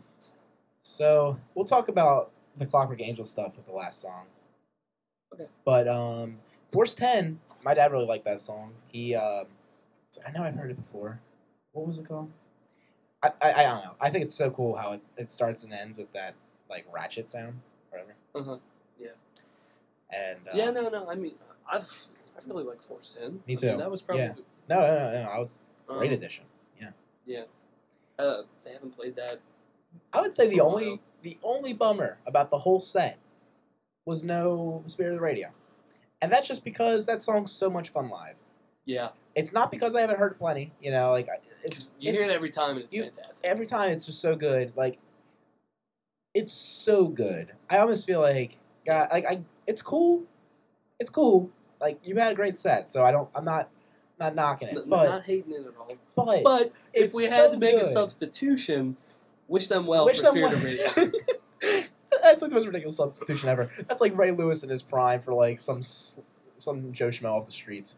So we'll talk about the Clockwork Angel stuff with the last song. Okay. But um, Force ten, my dad really liked that song. He, um, I know I've heard it before. What was it called? I, I, I don't know. I think it's so cool how it, it starts and ends with that like ratchet sound, whatever. Uh huh. Yeah. And uh, Yeah. No. No. I mean, I've I really like Force ten. Me I too. mean, that was probably. Yeah. No, no, no, no. I was um, great addition. Yeah. Yeah. Uh, they haven't played that. I would say the For a only while. the only bummer about the whole set was no Spirit of the Radio, and that's just because that song's so much fun live. Yeah. It's not because I haven't heard it plenty, you know. Like I- it's You it's, hear it every time, and it's you- fantastic. every time. It's just so good. Like it's so good. I almost feel like, God, like I, it's cool. It's cool. Like you had a great set, so I don't. I'm not not knocking it, N- but not hating it at all. but But if it's we so had to make a good. substitution, wish them well Wish for them Spirit well. of Radio. That's like the most ridiculous substitution ever. That's like Ray Lewis in his prime for like some s- some Joe Schmo off the streets.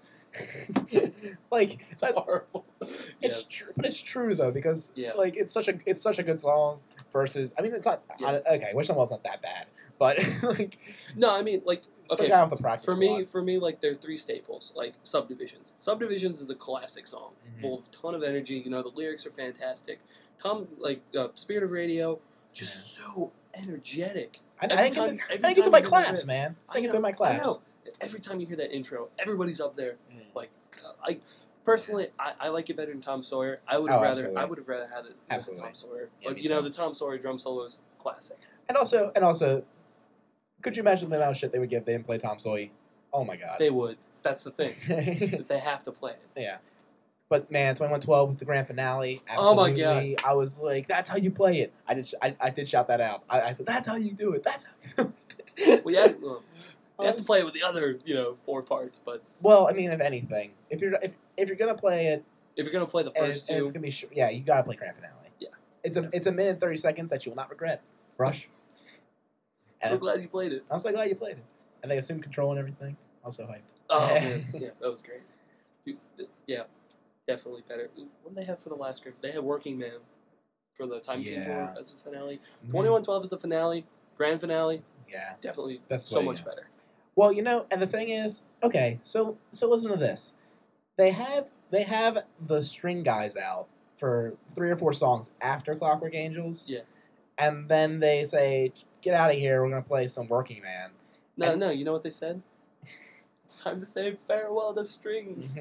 like It's that- horrible. it's Yes. true, but it's true though because Yeah. like it's such a it's such a good song. Versus, I mean, it's not Yeah. okay. Wish Them Well's not that bad, but like No, I mean, like, it's the okay, guy off the practice for me, squad. for me, like, there are three staples, like Subdivisions. Subdivisions is a classic song, Mhm. full of a ton of energy. You know, the lyrics are fantastic. Tom, like, uh, Spirit of Radio, just so energetic. I, I every didn't time- get to, I every didn't get time to my you hear claps, that- man. I I didn't get to know, my I claps. know. Every time you hear that intro, everybody's up there. Like, uh, I personally, I, I like it better than Tom Sawyer. I would have Oh, rather, absolutely. I would have rather had it with Absolutely. Tom Sawyer. Yeah, but me you know, too. the Tom Sawyer drum solo is classic. And also, and also, could you imagine the amount of shit they would give if they didn't play Tom Sawyer? Oh my god. They would. That's the thing. Is they have to play it. Yeah. But man, twenty-one twelve with the grand finale. Oh my Absolutely. I was like, that's how you play it. I did, sh- I, I did shout that out. I, I said, that's how you do it. That's how you do it. Well, yeah, well, I you have to was- play it with the other, you know, four parts. But Well, I mean, if anything, if you're if, if you're gonna play it, if you're gonna play the and, first and it's two, gonna be sh- yeah, you gotta play grand finale. Yeah. It's a it's a minute and thirty seconds that you will not regret. Rush. so And glad you played it. I'm so glad you played it. And they assumed control and everything. I was so hyped. Oh man, yeah, that was great. Dude, th- yeah, definitely better. What did they have for the last group? They had Working Man for the Time Machine Yeah. Tour as the finale. Twenty-one twelve is the finale. Grand finale, Yeah. definitely Best so way, much yeah. better. Well, you know, and the thing is, okay, so so listen to this. They have they have the string guys out for three or four songs after Clockwork Angels. Yeah. And then they say, "Get out of here. We're gonna play some Working Man." No, And- no, you know what they said? It's time to say farewell to strings.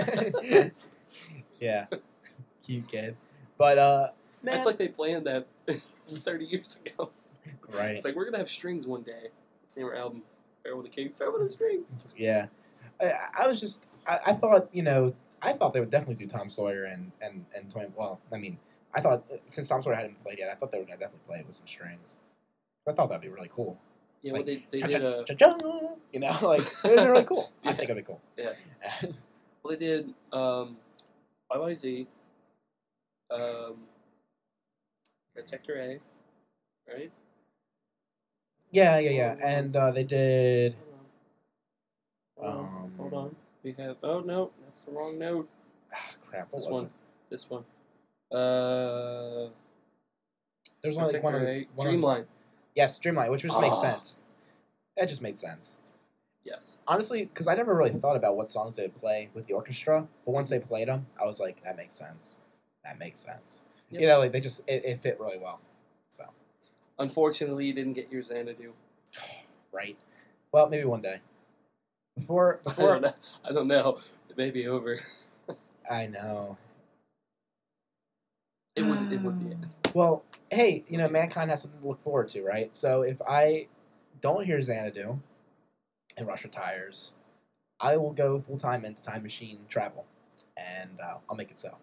Yeah, cute kid. But uh, man, That's like they planned that thirty years ago. right. It's like we're gonna have strings one day. Let's name our album "Farewell to Kings." Farewell to Strings. Yeah, I, I was just I, I thought you know I thought they would definitely do Tom Sawyer and and and twenty. Well, I mean, I thought since Tom Sawyer hadn't played yet, I thought they were gonna definitely play it with some strings. I thought that'd be really cool. Yeah, Like, well, they they Cha- did cha- a cha-cha, you know, like they're really cool. I Yeah. think it'd be cool. Yeah. well they did um, Y Y Z, um, Red Sector A, right? Yeah, yeah, yeah, and uh, they did. Hold on. Hold on. Um, Hold on. We have. Oh no, that's the wrong note. Ah, crap. What This was one. it? This one. Uh, There's Red only like one. Sector Of, A. one of- Dreamline. Yes, Dreamlight, which just makes Ah. sense. That just made sense. Yes. Honestly, because I never really thought about what songs they'd play with the orchestra, but once they played them, I was like, that makes sense. That makes sense. Yep. You know, like they just it, it fit really well. So Unfortunately, you didn't get your Xanadu. right. Well, maybe one day. Before I before don't know. I don't know. It may be over. I know. It would. It would be it. Well, hey, you know, mankind has something to look forward to, right? So if I don't hear Xanadu and Rush retires, I will go full time into Time Machine travel, and uh, I'll make it so.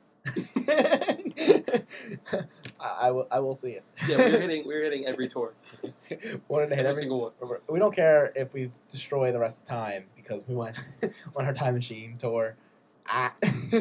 I, I will. I will see it. Yeah, we're hitting. We're hitting every tour. Wanted to hit Every every. single one. We don't care if we destroy the rest of the time because we went on our Time Machine tour. Ah.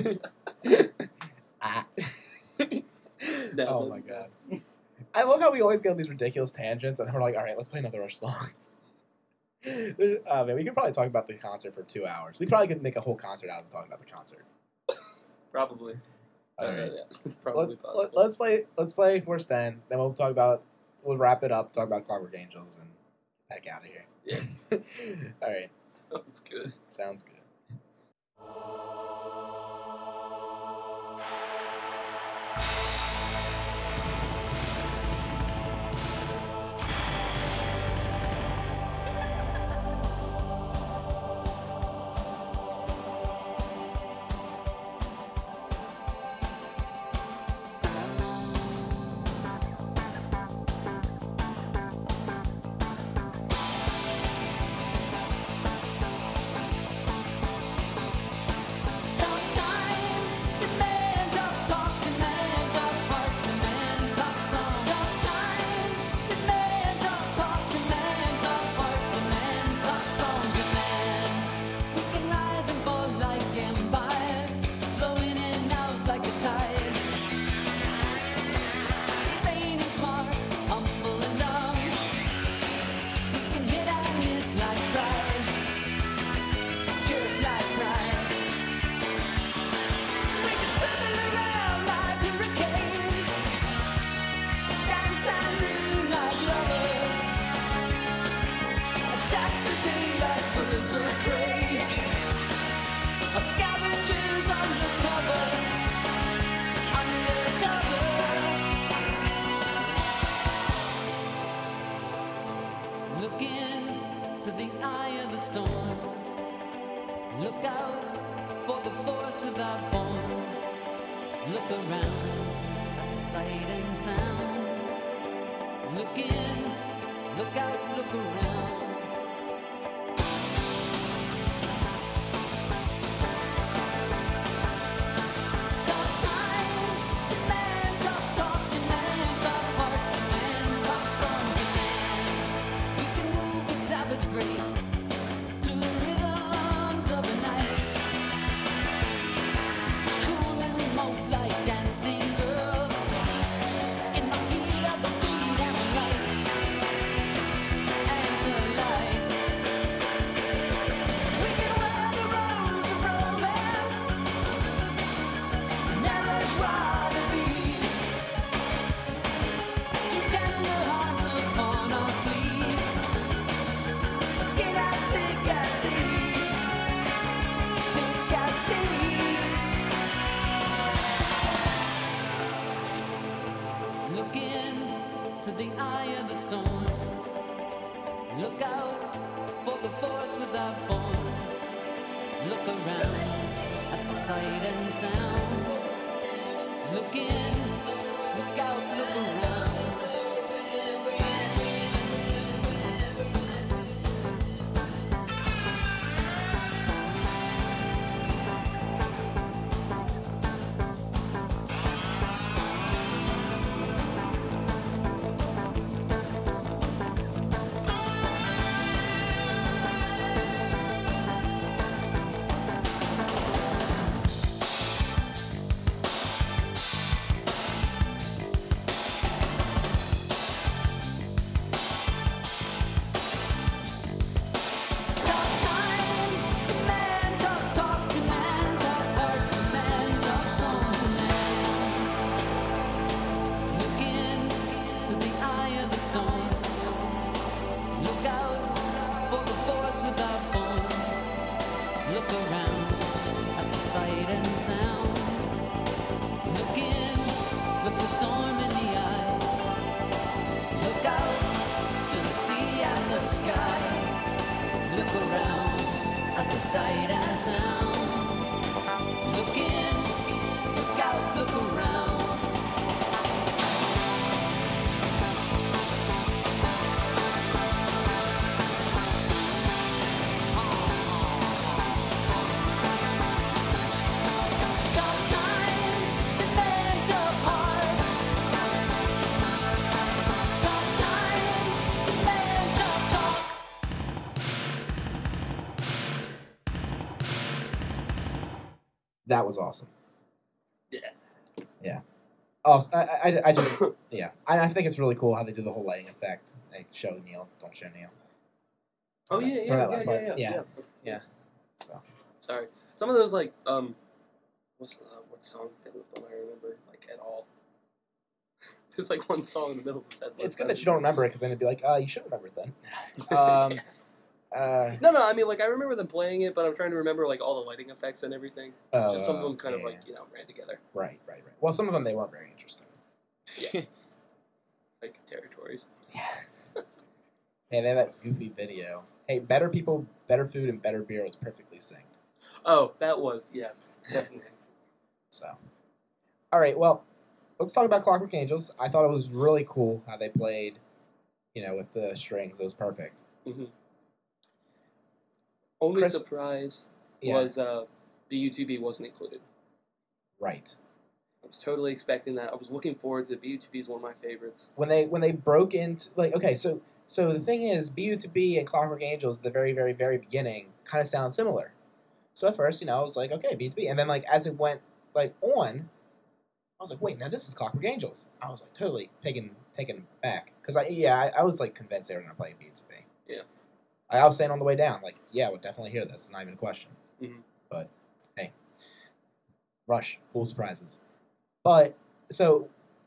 ah. No, oh but- my god. I love how we always get on these ridiculous tangents and then we're like, all right, let's play another Rush song. uh, man, we could probably talk about the concert for two hours. We probably could make a whole concert out of talking about the concert. Probably. All Uh, right. yeah, it's probably Let, possible. let, let's play. Let's play Force ten. Then we'll talk about. We'll wrap it up. Talk about Clockwork Angels and heck out of here. Yeah. All right. Sounds good. Sounds good. Tough times demand tough talk, demand tough hearts, demand tough songs. Tough times demand tough talk, demand tough hearts, demand tough songs. Demand we can rise and fall like empires, flow in and out like a tide. Be vain and smart, humble and dumb. We can hit and miss like pride, just like pride. We can circle around like hurricanes, dance and dream like lovers, attack the day like birds of prey, or scavengers undercover, undercover. Look into the eye of the storm. Look out for the force without form. Look around at the sight and sound. Look in, look out, look around. Tough times demand tough talk, demand tough hearts, demand tough songs. Demand we can move with savage grace to the rhythms of the night. Cool and remote like dancing girls in the heat of the beat and the lights, and the lights. We can wear the rose of romance, never shroud of lead, two tender hearts upon our sleeves, a skin as thick as these, thick as these. Look into the eye of the storm. Look out for the force without form. Look around at the sight and sound. Look in, look out, look around. Tough times demand tough talk, demand tough hearts, demand tough songs. Demand look into the eye of the storm. Look out for the force without form. Look around at the sight and sound. Look in, look the storm in the eye. Look out to the sea and the sky. Look around at the sight and sound. Look in, look out, look around. Tough times demand tough hearts. Tough times demand tough talk. That was awesome. Yeah. Yeah. Oh, I, I, I just, yeah. I, I think it's really cool how they do the whole lighting effect. Like, show Neil, don't show Neil. Oh during yeah, that- yeah, during yeah, that last yeah, part. yeah, Yeah. yeah. So Sorry, some of those like um, what's uh, what song don't don't I remember like at all? There's like one song in the middle of the set. it's good I'm that you just don't like- remember it because then it'd be like, uh, you should remember it then. Um, uh, No, no, I mean like I remember them playing it, but I'm trying to remember like all the lighting effects and everything. uh, Just some of them kind of yeah. like you know ran together, Right, right, right. Well, some of them they weren't very interesting. Yeah. like territories. Yeah. Hey, they had that goofy video. Hey, better people, better food, and better beer was perfectly synced. Oh, that was yes, definitely. So, all right. Well, let's talk about Clockwork Angels. I thought it was really cool how they played. You know, with the strings, it was perfect. Mm-hmm. Only Chris- surprise Yeah. was uh, the U two B wasn't included. Right. I was totally expecting that. I was looking forward to it. B U two B is one of my favorites. When they when they broke into like okay, so so the thing is, B U two B and Clockwork Angels at the very very very beginning kind of sound similar. So at first, you know, I was like, okay, B U two B, and then like as it went like on, I was like, wait, now this is Clockwork Angels. I was like totally taken taken back because I yeah I, I was like convinced they were gonna play B U two B. Yeah. I, I was saying on the way down like yeah, we'll definitely hear this. Not even a question. Mhm. But hey, Rush full surprises. But so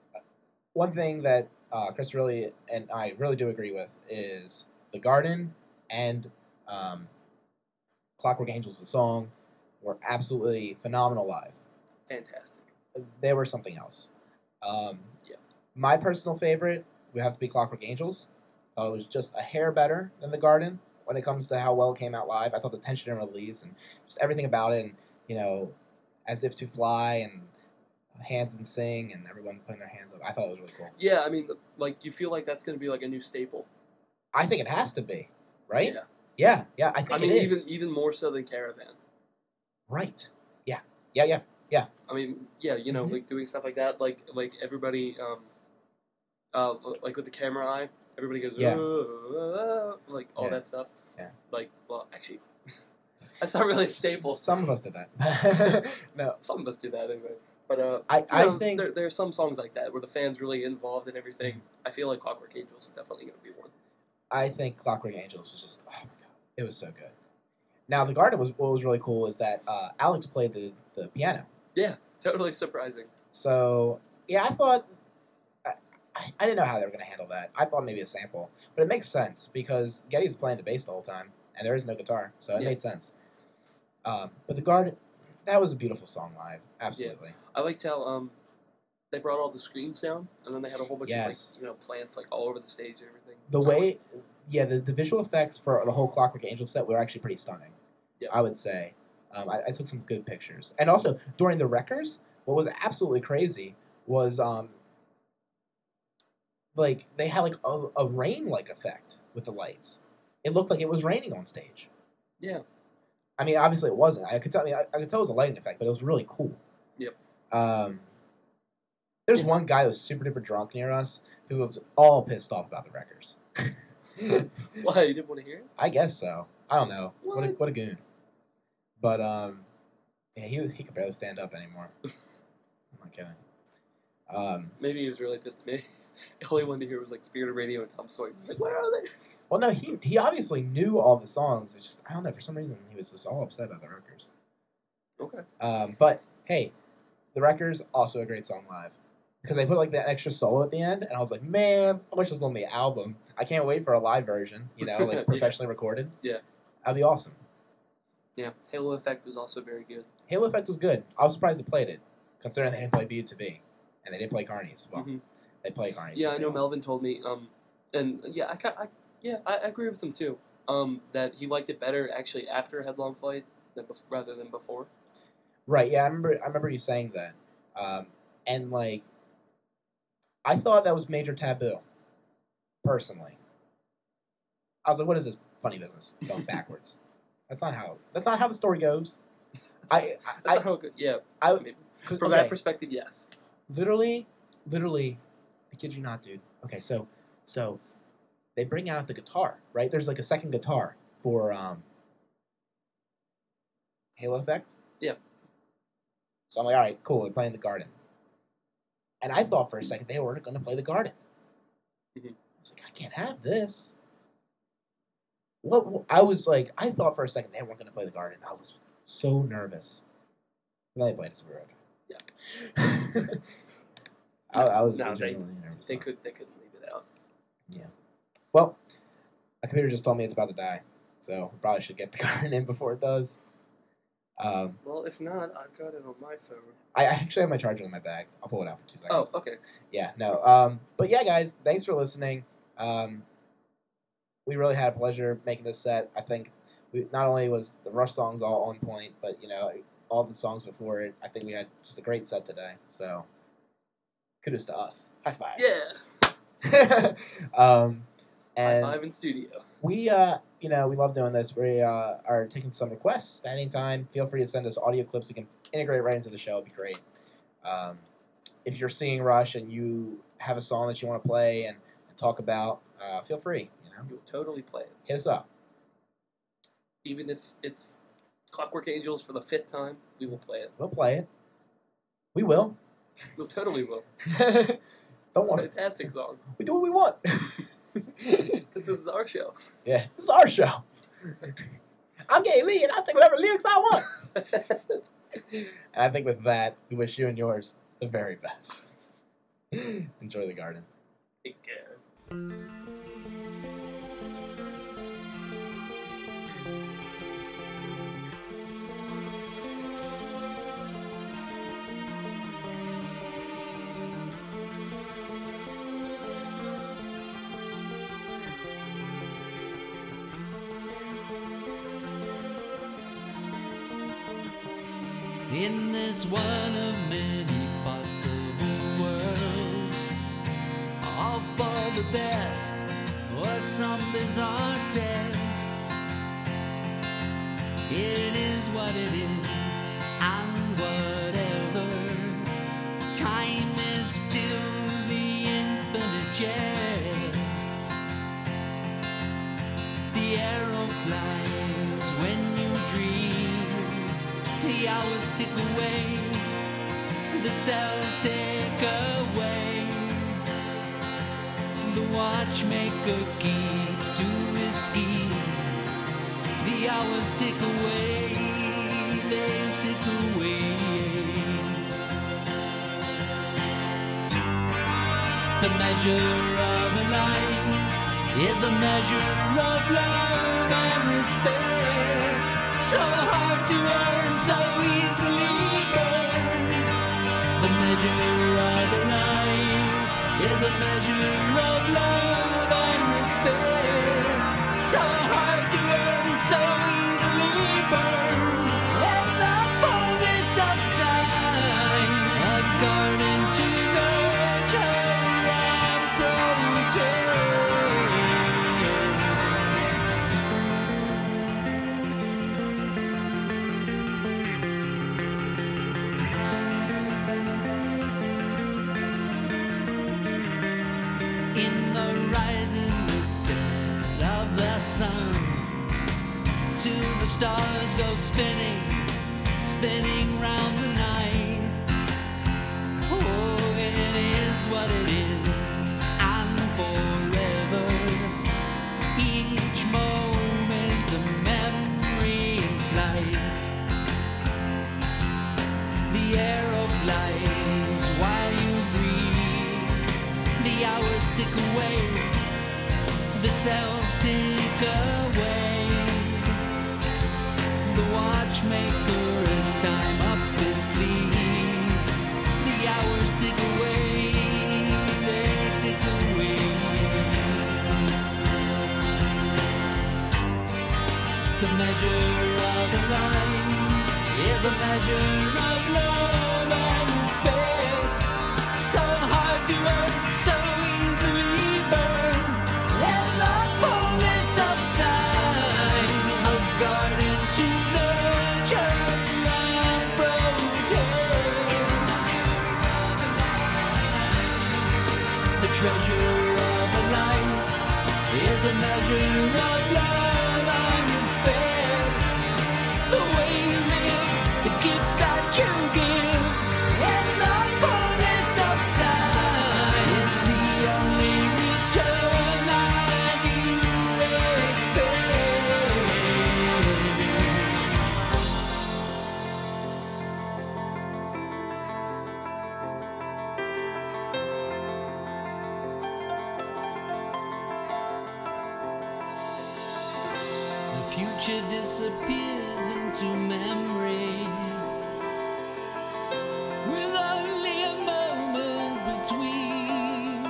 one thing that uh, Chris really and I really do agree with is the Garden and um, Clockwork Angels, the song, were absolutely phenomenal live. Fantastic. They were something else. Um, Yeah. My personal favorite would have to be Clockwork Angels. Thought it was just a hair better than the Garden when it comes to how well it came out live. I thought the tension and release and just everything about it, and you know, As If to Fly and Hands and Sing and everyone putting their hands up. I thought it was really cool. Yeah, I mean, the, like, you feel like that's going to be like a new staple. I think it has to be, right? Yeah. Yeah, yeah, I think I mean, it even is. even more so than Caravan. Right. Yeah. Yeah, yeah. I mean, yeah, you know, Mhm. like doing stuff like that, like like everybody, um, uh, like with the camera eye, everybody goes, Yeah. "Uh, uh," like all Yeah. that stuff. Yeah. Like, well, actually, that's not really a staple. Some of us did that. No, Some of us do that anyway. But uh, I, you I know, think there, there are some songs like that where the fans really involved in everything. I feel like Clockwork Angels is definitely going to be one. I think Clockwork Angels was just oh my god, it was so good. Now the Garden was what was really cool is that uh, Alex played the, the piano. Yeah, totally surprising. So yeah, I thought I, I I didn't know how they were going to handle that. I thought maybe a sample, but it makes sense because Geddy's playing the bass the whole time and there is no guitar, so it Yeah. made sense. Um, but the Garden, that was a beautiful song live, absolutely. I liked how um, they brought all the screens down, and then they had a whole bunch Yes. of like you know plants like all over the stage and everything. The I way, liked- yeah, the, the visual effects for the whole Clockwork Angel set were actually pretty stunning. Yeah. I would say. Um, I, I took some good pictures. And also, during the Wreckers, what was absolutely crazy was, um, like, they had, like, a, a rain-like effect with the lights. It looked like it was raining on stage. yeah, I mean, obviously it wasn't. I could tell, I, mean, I, I could tell it was a lighting effect, but it was really cool. Yep. Um, there's Yeah. one guy who was super duper drunk near us who was all pissed off about the Wreckers. why you didn't want to hear it? I guess so. I don't know. What, a, What? what a goon. But um, yeah, he he could barely stand up anymore. I'm not kidding. Um, Maybe he was really pissed at me. All he wanted to hear was like Spirit of Radio and Tom Sawyer. He's like, where are they? well, no, he he obviously knew all the songs. It's just I don't know. For some reason, he was just all upset about the Wreckers. Okay. Um, but hey, the Wreckers also a great song live because they put like that extra solo at the end, and I was like, man, I wish this was on the album. I can't wait for a live version. You know, like Yeah. professionally recorded. Yeah. That'd be awesome. Yeah, Halo Effect was also very good. Halo Effect was good. I was surprised they played it, considering they didn't play B U two B, and they didn't play Carnies. Well, Mhm. they play Carnies. Yeah, but I they know don't. Melvin told me, um, and yeah, I, ca- I yeah, I, I agree with him too. Um, that he liked it better actually after Headlong Flight than bef- rather than before. Right? Yeah, I remember. I remember you saying that, um, and like, I thought that was major taboo. Personally, I was like, "What is this funny business going backwards?" That's not how. That's not how the story goes. I, That's I, not how it go- yeah. I, I I mean, 'cause- from okay, that perspective, yes. literally, literally, I kid you not, dude. Okay, so, so, they bring out the guitar, right? There's like a second guitar for um, Halo Effect. Yeah. So I'm like, all right, cool. They're playing the Garden, and I thought for a second they were going to play the Garden. Mhm. I was like, I can't have this. what I was like, I thought for a second they weren't going to play the Garden. I was so nervous. And then they played it, so we were okay. Yeah. I, I was No, they- genuinely nervous. They could they couldn't leave it out. Yeah. Well, my computer just told me it's about to die, so we probably should get the Garden in before it does. Um, Well, if not, I've got it on my phone. I I actually have my charger in my bag. I'll pull it out for two Oh, seconds. okay. Yeah, no. Um, but yeah, guys, thanks for listening. Um, we really had a pleasure making this set. I think we not only was the Rush songs all on point, but you know all the songs before it. I think we had just a great set today. So kudos to us. High five. Yeah. um, High and five in studio. we, uh, you know, we love doing this. We uh, are taking some requests at any time. Feel free to send us audio clips. We can integrate right into the show. It'd be great. Um, if you're seeing Rush and you have a song that you want to play and, and talk about, uh, feel free. You know, You'll totally play it. hit us up. Even if it's Clockwork Angels for the fifth time, we will play it. We'll play it. We will. We'll totally will. Don't It's a want. fantastic song. We do what we want. This is our show. Yeah, this is our show. I'm Gay Lee, and I'll say whatever lyrics I want. And I think with that, we wish you and yours the very best. Enjoy the Garden. Take care. In this one of many possible worlds, all for the best or some bizarre test. It is what it is, and whatever. Time is still the infinite jest. The arrow flies when you dream. The hours tick away, the cells take away. The watchmaker keeps to his schemes. The hours tick away, they tick away. The measure of a life is a measure of love and respect. So hard to earn, so easily burned. The measure of a life is a measure of love and respect. So hard to earn, so easily burned. In the fullness of time, a garden to nurture and protect. In the rising set of the sun, till the stars go spinning, spinning round the night. Oh, it is what it is, and forever. Each moment a memory in flight. The arrow flies while you breathe. The hours tick away, the cells tick away. The watchmaker has time up his sleeve. The hours tick away, they tick away. The measure of a life is a measure of love and respect. So hard to earn, so easily burned. In the fullness of time, a garden to nurture and protect. The treasure of a life is a measure of love and respect. The way you live, the gifts that you give, in the fullness of time is the only return that you expect. future disappears into memory, with only a moment between.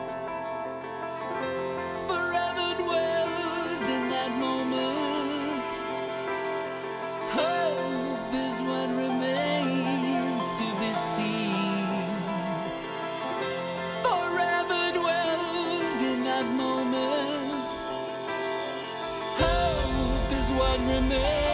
Forever dwells in that moment. Hope is what remains to be seen. Forever dwells in that moment. Hope is what remains.